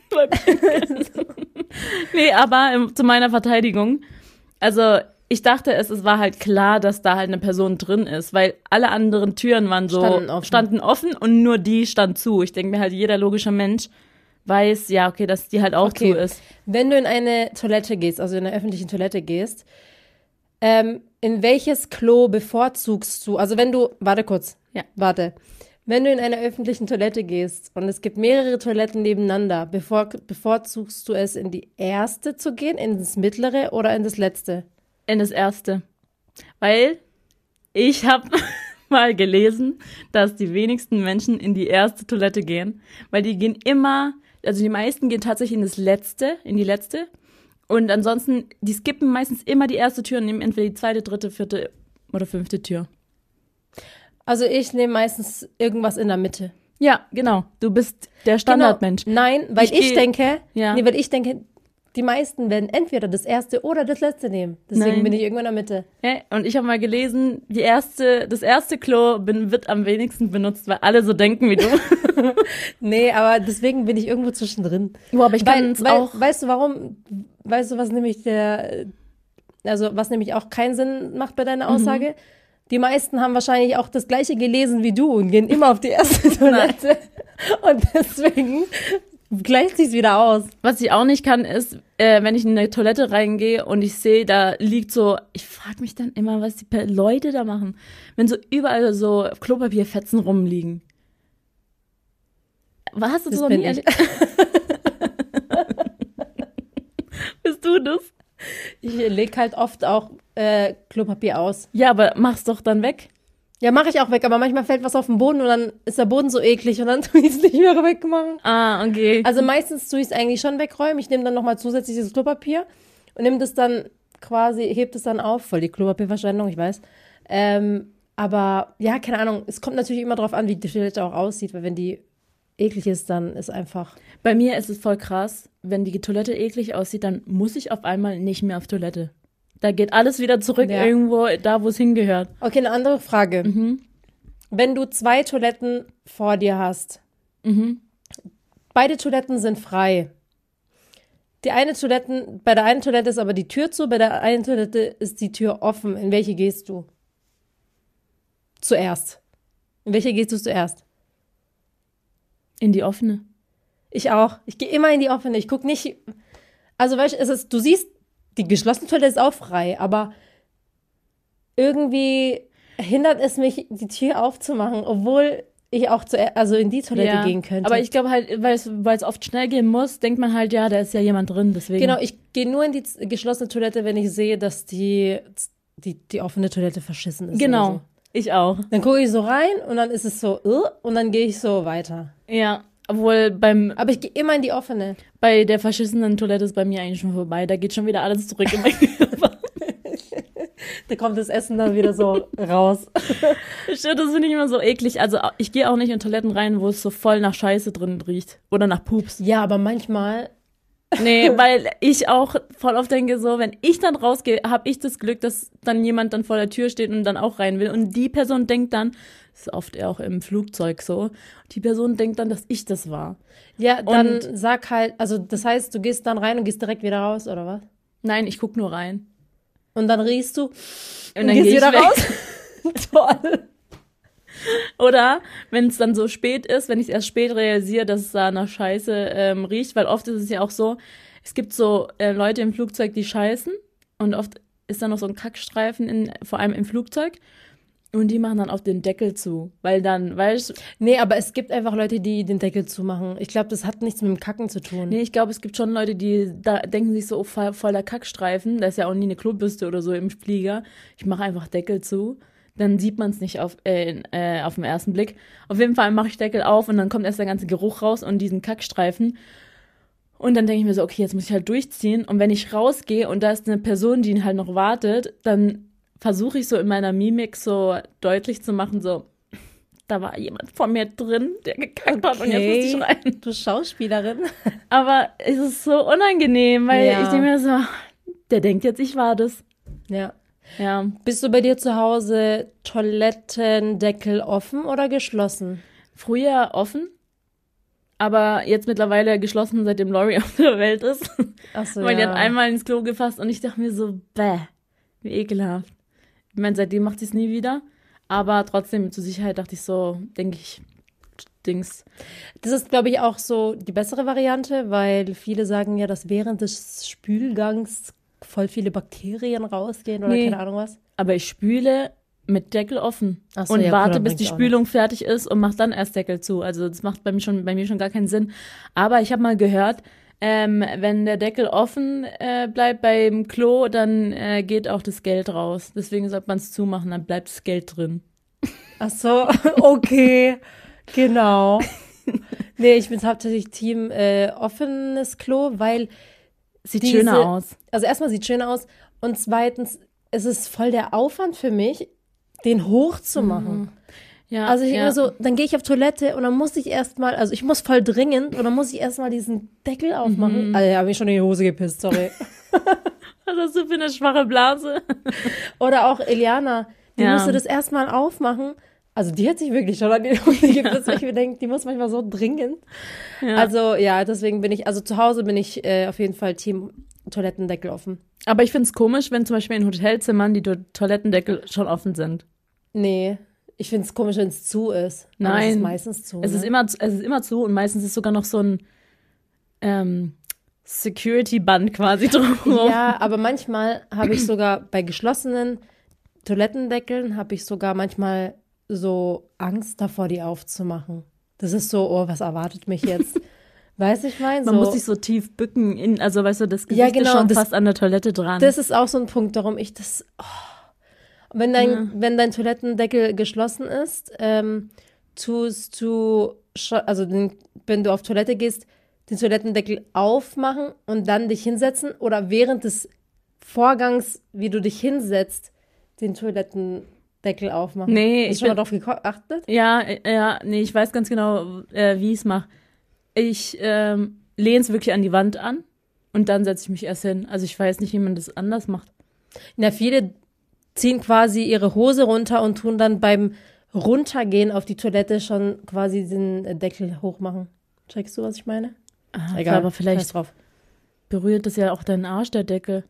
Nee, aber ähm, zu meiner Verteidigung, also ich dachte, es, es war halt klar, dass da halt eine Person drin ist, weil alle anderen Türen waren so, Standen offen. standen offen und nur die stand zu. Ich denke mir halt, jeder logische Mensch weiß, ja, okay, dass die halt auch Okay. zu ist. Wenn du in eine Toilette gehst, also in eine öffentliche Toilette gehst, ähm, in welches Klo bevorzugst du? Also wenn du, warte kurz, Ja. warte. Wenn du in eine öffentliche Toilette gehst und es gibt mehrere Toiletten nebeneinander, bevor, bevorzugst du es, in die erste zu gehen, in das mittlere oder in das letzte? In das erste. Weil ich habe mal gelesen, dass die wenigsten Menschen in die erste Toilette gehen, weil die gehen immer, also die meisten gehen tatsächlich in das letzte, in die letzte und ansonsten, die skippen meistens immer die erste Tür und nehmen entweder die zweite, dritte, vierte oder fünfte Tür. Also ich nehme meistens irgendwas in der Mitte. Ja, genau. Du bist der Standardmensch. Genau. Nein, weil Ich ich, geh- denke, Ja. nee, weil ich denke, die meisten werden entweder das erste oder das letzte nehmen. Deswegen Nein. bin ich irgendwo in der Mitte. Ja, und ich habe mal gelesen, die erste, das erste Klo bin, wird am wenigsten benutzt, weil alle so denken wie du. Nee, aber deswegen bin ich irgendwo zwischendrin. Boah, aber ich Weil, kann es weil, auch. Weißt du warum? Weißt du, was nämlich der, also was nämlich auch keinen Sinn macht bei deiner Aussage? Die meisten haben wahrscheinlich auch das Gleiche gelesen wie du und gehen immer auf die erste Toilette. Und deswegen gleicht sich's wieder aus. Was ich auch nicht kann, ist, äh, wenn ich in eine Toilette reingehe und ich sehe, da liegt so, ich frage mich dann immer, was die Pe- Leute da machen, wenn so überall so Klopapierfetzen rumliegen. Was hast du Das so bin nie ich. erlebt? Bist du das? Ich lege halt oft auch äh, Klopapier aus. Ja, aber mach's doch dann weg. Ja, mache ich auch weg, aber manchmal fällt was auf den Boden und dann ist der Boden so eklig und dann tue ich es nicht mehr wegmachen. Ah, okay. Also meistens tue ich es eigentlich schon wegräumen. Ich nehme dann nochmal zusätzliches Klopapier und nehme das dann quasi, hebt es dann auf. Voll die Klopapierverschwendung, ich weiß. Ähm, aber ja, keine Ahnung. Es kommt natürlich immer drauf an, wie die Toilette auch aussieht, weil wenn die eklig ist, dann ist einfach... Bei mir ist es voll krass, wenn die Toilette eklig aussieht, dann muss ich auf einmal nicht mehr auf Toilette. Da geht alles wieder zurück Ja. irgendwo, da wo es hingehört. Okay, eine andere Frage. Wenn du zwei Toiletten vor dir hast, beide Toiletten sind frei. Die eine Toiletten, bei der einen Toilette ist aber die Tür zu, bei der einen Toilette ist die Tür offen. In welche gehst du? Zuerst. In welche gehst du zuerst? In die offene. Ich auch. Ich gehe immer in die offene. Ich gucke nicht. Also, weißt du, es ist, du siehst, die geschlossene Toilette ist auch frei, aber irgendwie hindert es mich, die Tür aufzumachen, obwohl ich auch zu, also in die Toilette gehen könnte. Aber ich glaube halt, weil es, weil es oft schnell gehen muss, denkt man halt, ja, da ist ja jemand drin, deswegen. Genau, ich gehe nur in die z- geschlossene Toilette, wenn ich sehe, dass die, die, die offene Toilette verschissen ist. Genau. Oder so. Ich auch. Dann gucke ich so rein und dann ist es so, uh, und dann gehe ich so weiter. Ja. Obwohl beim, Aber ich gehe immer in die offene. bei der verschissenen Toilette ist bei mir eigentlich schon vorbei. Da geht schon wieder alles zurück in mein Körper. Da kommt das Essen dann wieder so raus. Stimmt, das finde ich immer so eklig. Also ich gehe auch nicht in Toiletten rein, wo es so voll nach Scheiße drin riecht. Oder nach Pups. Ja, aber manchmal, Nee, weil ich auch voll oft denke, so, wenn ich dann rausgehe, habe ich das Glück, dass dann jemand dann vor der Tür steht und dann auch rein will. Und die Person denkt dann, das ist oft auch im Flugzeug so, die Person denkt dann, dass ich das war. ja, dann Und- sag halt, also das heißt, du gehst dann rein und gehst direkt wieder raus, oder was? Nein, ich guck nur rein. Und dann riechst du Und und dann gehst gehe ich wieder weg. raus. Toll. Oder wenn es dann so spät ist, wenn ich erst spät realisiere, dass es da nach Scheiße ähm, riecht, weil oft ist es ja auch so, es gibt so äh, Leute im Flugzeug, die scheißen und oft ist da noch so ein Kackstreifen, in, vor allem im Flugzeug und die machen dann auch den Deckel zu, weil dann, weißt du, Nee, aber es gibt einfach Leute, die den Deckel zumachen. Ich glaube, das hat nichts mit dem Kacken zu tun. nee, ich glaube, es gibt schon Leute, die da denken sich so, oh, voll, voller Kackstreifen, da ist ja auch nie eine Klobürste oder so im Flieger, ich mache einfach Deckel zu. Dann sieht man es nicht auf, äh, äh, auf den ersten Blick. Auf jeden Fall mache ich Deckel auf und dann kommt erst der ganze Geruch raus und diesen Kackstreifen. Und dann denke ich mir so, okay, jetzt muss ich halt durchziehen. Und wenn ich rausgehe und da ist eine Person, die halt noch wartet, dann versuche ich so in meiner Mimik so deutlich zu machen, so, da war jemand vor mir drin, der gekackt hat und jetzt muss ich rein. Du Schauspielerin. Aber es ist so unangenehm, weil Ja. ich denke mir so, der denkt jetzt, ich war das. Ja. Ja. Bist du bei dir zu Hause Toilettendeckel offen oder geschlossen? Früher offen. aber jetzt mittlerweile geschlossen, seitdem Lori auf der Welt ist. Ach so, Weil die ja. hat einmal ins Klo gefasst und ich dachte mir so, bäh, wie ekelhaft. Ich meine, seitdem macht sie es nie wieder. Aber trotzdem, zur Sicherheit dachte ich so, denke ich, Dings. Das ist, glaube ich, auch so die bessere Variante, weil viele sagen ja, dass während des Spülgangs voll viele Bakterien rausgehen oder Nee. keine Ahnung was. Aber ich spüle mit Deckel offen Ach so, und ja, gut, warte, dann bis bringt's die auch Spülung fertig ist und mach dann erst Deckel zu. Also das macht bei mir schon, bei mir schon gar keinen Sinn. Aber ich habe mal gehört, ähm, wenn der Deckel offen äh, bleibt beim Klo, dann äh, geht auch das Geld raus. Deswegen sollte man es zumachen, dann bleibt das Geld drin. Ach so, okay, genau. Nee, ich bin hauptsächlich Team äh, offenes Klo, weil Sieht diese, schöner aus. Also erstmal sieht schön aus und zweitens, es ist voll der Aufwand für mich, den hochzumachen. Ja, Also ich ja. immer so, dann gehe ich auf Toilette und dann muss ich erstmal, also ich muss voll dringend und dann muss ich erstmal diesen Deckel aufmachen. Mhm. Also, ja, habe ich schon in die Hose gepisst, sorry. Was hast du für eine schwache Blase? Oder auch Eliana, die Ja. musste das erstmal aufmachen. Also die hat sich wirklich schon an die Hose gepisst, weil ich mir denke, die muss manchmal so dringend. Ja. Also ja, deswegen bin ich, also zu Hause bin ich äh, auf jeden Fall Team Toilettendeckel offen. Aber ich finde es komisch, wenn zum Beispiel in Hotelzimmern die To- Toilettendeckel schon offen sind. Nee, ich finde es komisch, wenn es zu ist. Aber Nein. es ist meistens zu. Es ne? ist immer, es ist immer zu und meistens ist sogar noch so ein ähm, Security-Band quasi drumherum. Ja, aber manchmal habe ich sogar bei geschlossenen Toilettendeckeln habe ich sogar manchmal so Angst davor, die aufzumachen. Das ist so, oh, was erwartet mich jetzt? Weißt du, ich meine? Man so, muss sich so tief bücken, in, also weißt du, das Gesicht Ja, genau, ist schon das- fast an der Toilette dran. Das ist auch so ein Punkt, warum ich das. Oh. Wenn dein, Ja. wenn dein Toilettendeckel geschlossen ist, ähm, tust du, scho- also den, wenn du auf Toilette gehst, den Toilettendeckel aufmachen und dann dich hinsetzen oder während des Vorgangs, wie du dich hinsetzt, den Toilettendeckel aufmachen. Nee, Hast ich du schon mal bin- drauf geachtet? ja, äh, ja, nee, ich weiß ganz genau, äh, wie ich es mache. Ich ähm, lehne es wirklich an die Wand an und dann setze ich mich erst hin. Also ich weiß nicht, wie man das anders macht. Na, viele ziehen quasi ihre Hose runter und tun dann beim Runtergehen auf die Toilette schon quasi den äh, Deckel hochmachen. Checkst du, was ich meine? Ah, Egal, aber scheiß vielleicht drauf. berührt das ja auch deinen Arsch, der Deckel.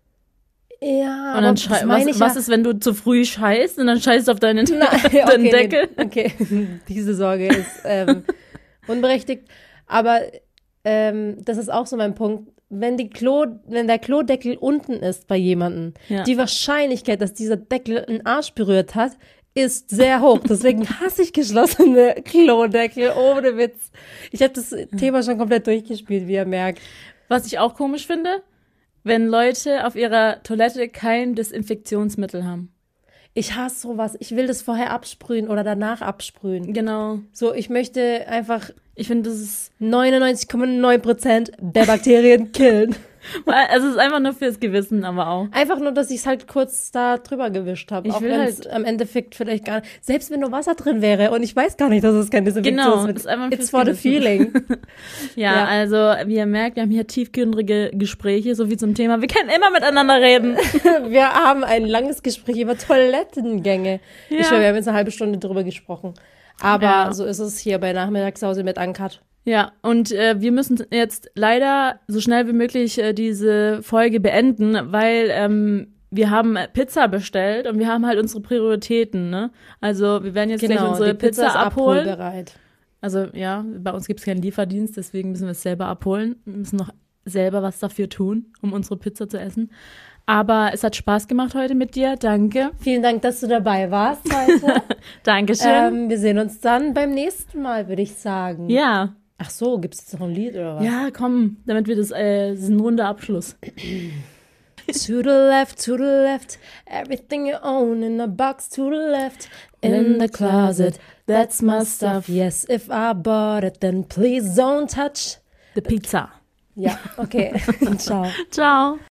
Ja, Und aber dann das schei- meine was, ich was ja. ist, wenn du zu früh scheißt und dann scheißt du auf deinen, Nein, deinen okay, Deckel? Nee, okay, diese Sorge ist ähm, unberechtigt. Aber ähm, das ist auch so mein Punkt. Wenn, die Klo, wenn der Klodeckel unten ist bei jemandem, Ja. die Wahrscheinlichkeit, dass dieser Deckel einen Arsch berührt hat, ist sehr hoch. Deswegen hasse ich geschlossene Klodeckel, ohne Witz. Ich habe das Thema schon komplett durchgespielt, wie ihr merkt. Was ich auch komisch finde, wenn Leute auf ihrer Toilette kein Desinfektionsmittel haben. Ich hasse sowas. Ich will das vorher absprühen oder danach absprühen. Genau. So, ich möchte einfach Ich finde, das ist, neunundneunzig Komma neun Prozent der Bakterien killen. also es ist einfach nur fürs Gewissen, aber auch. Einfach nur, dass ich es halt kurz da drüber gewischt habe. Ich Auch will wenn es halt- am Endeffekt vielleicht gar nicht, selbst wenn nur Wasser drin wäre und ich weiß gar nicht, dass es kein Genau, Desinfektionsmittel ist einfach It's fürs for the Gewissen. feeling. Ja, Ja. also wie ihr merkt, wir haben hier tiefgründige Gespräche, so wie zum Thema. Wir können immer miteinander reden. Wir haben ein langes Gespräch über Toilettengänge. Ja. Ich schwör, wir haben jetzt eine halbe Stunde drüber gesprochen. Aber Ja. so ist es hier bei Nachmittagshause mit Uncut. Ja, und äh, wir müssen jetzt leider so schnell wie möglich äh, diese Folge beenden, weil ähm, wir haben Pizza bestellt und wir haben halt unsere Prioritäten, ne? Also wir werden jetzt gleich unsere Genau, die Pizza, Pizza, ist abholen. abholbereit. Also ja, bei uns gibt es keinen Lieferdienst, deswegen müssen wir es selber abholen. Wir müssen noch selber was dafür tun, um unsere Pizza zu essen. Aber es hat Spaß gemacht heute mit dir, danke. Vielen Dank, dass du dabei warst heute. Dankeschön. ähm, wir sehen uns dann beim nächsten Mal, würde ich sagen. ja, Ach so, gibt es jetzt noch ein Lied oder was? ja, komm, damit wir das, äh, das ist ein runder Abschluss. To the left, to the left, everything you own in a box to the left, in the closet, that's my stuff. Yes, if I bought it, then please don't touch. The Pizza. Ja, okay. Ciao. Ciao.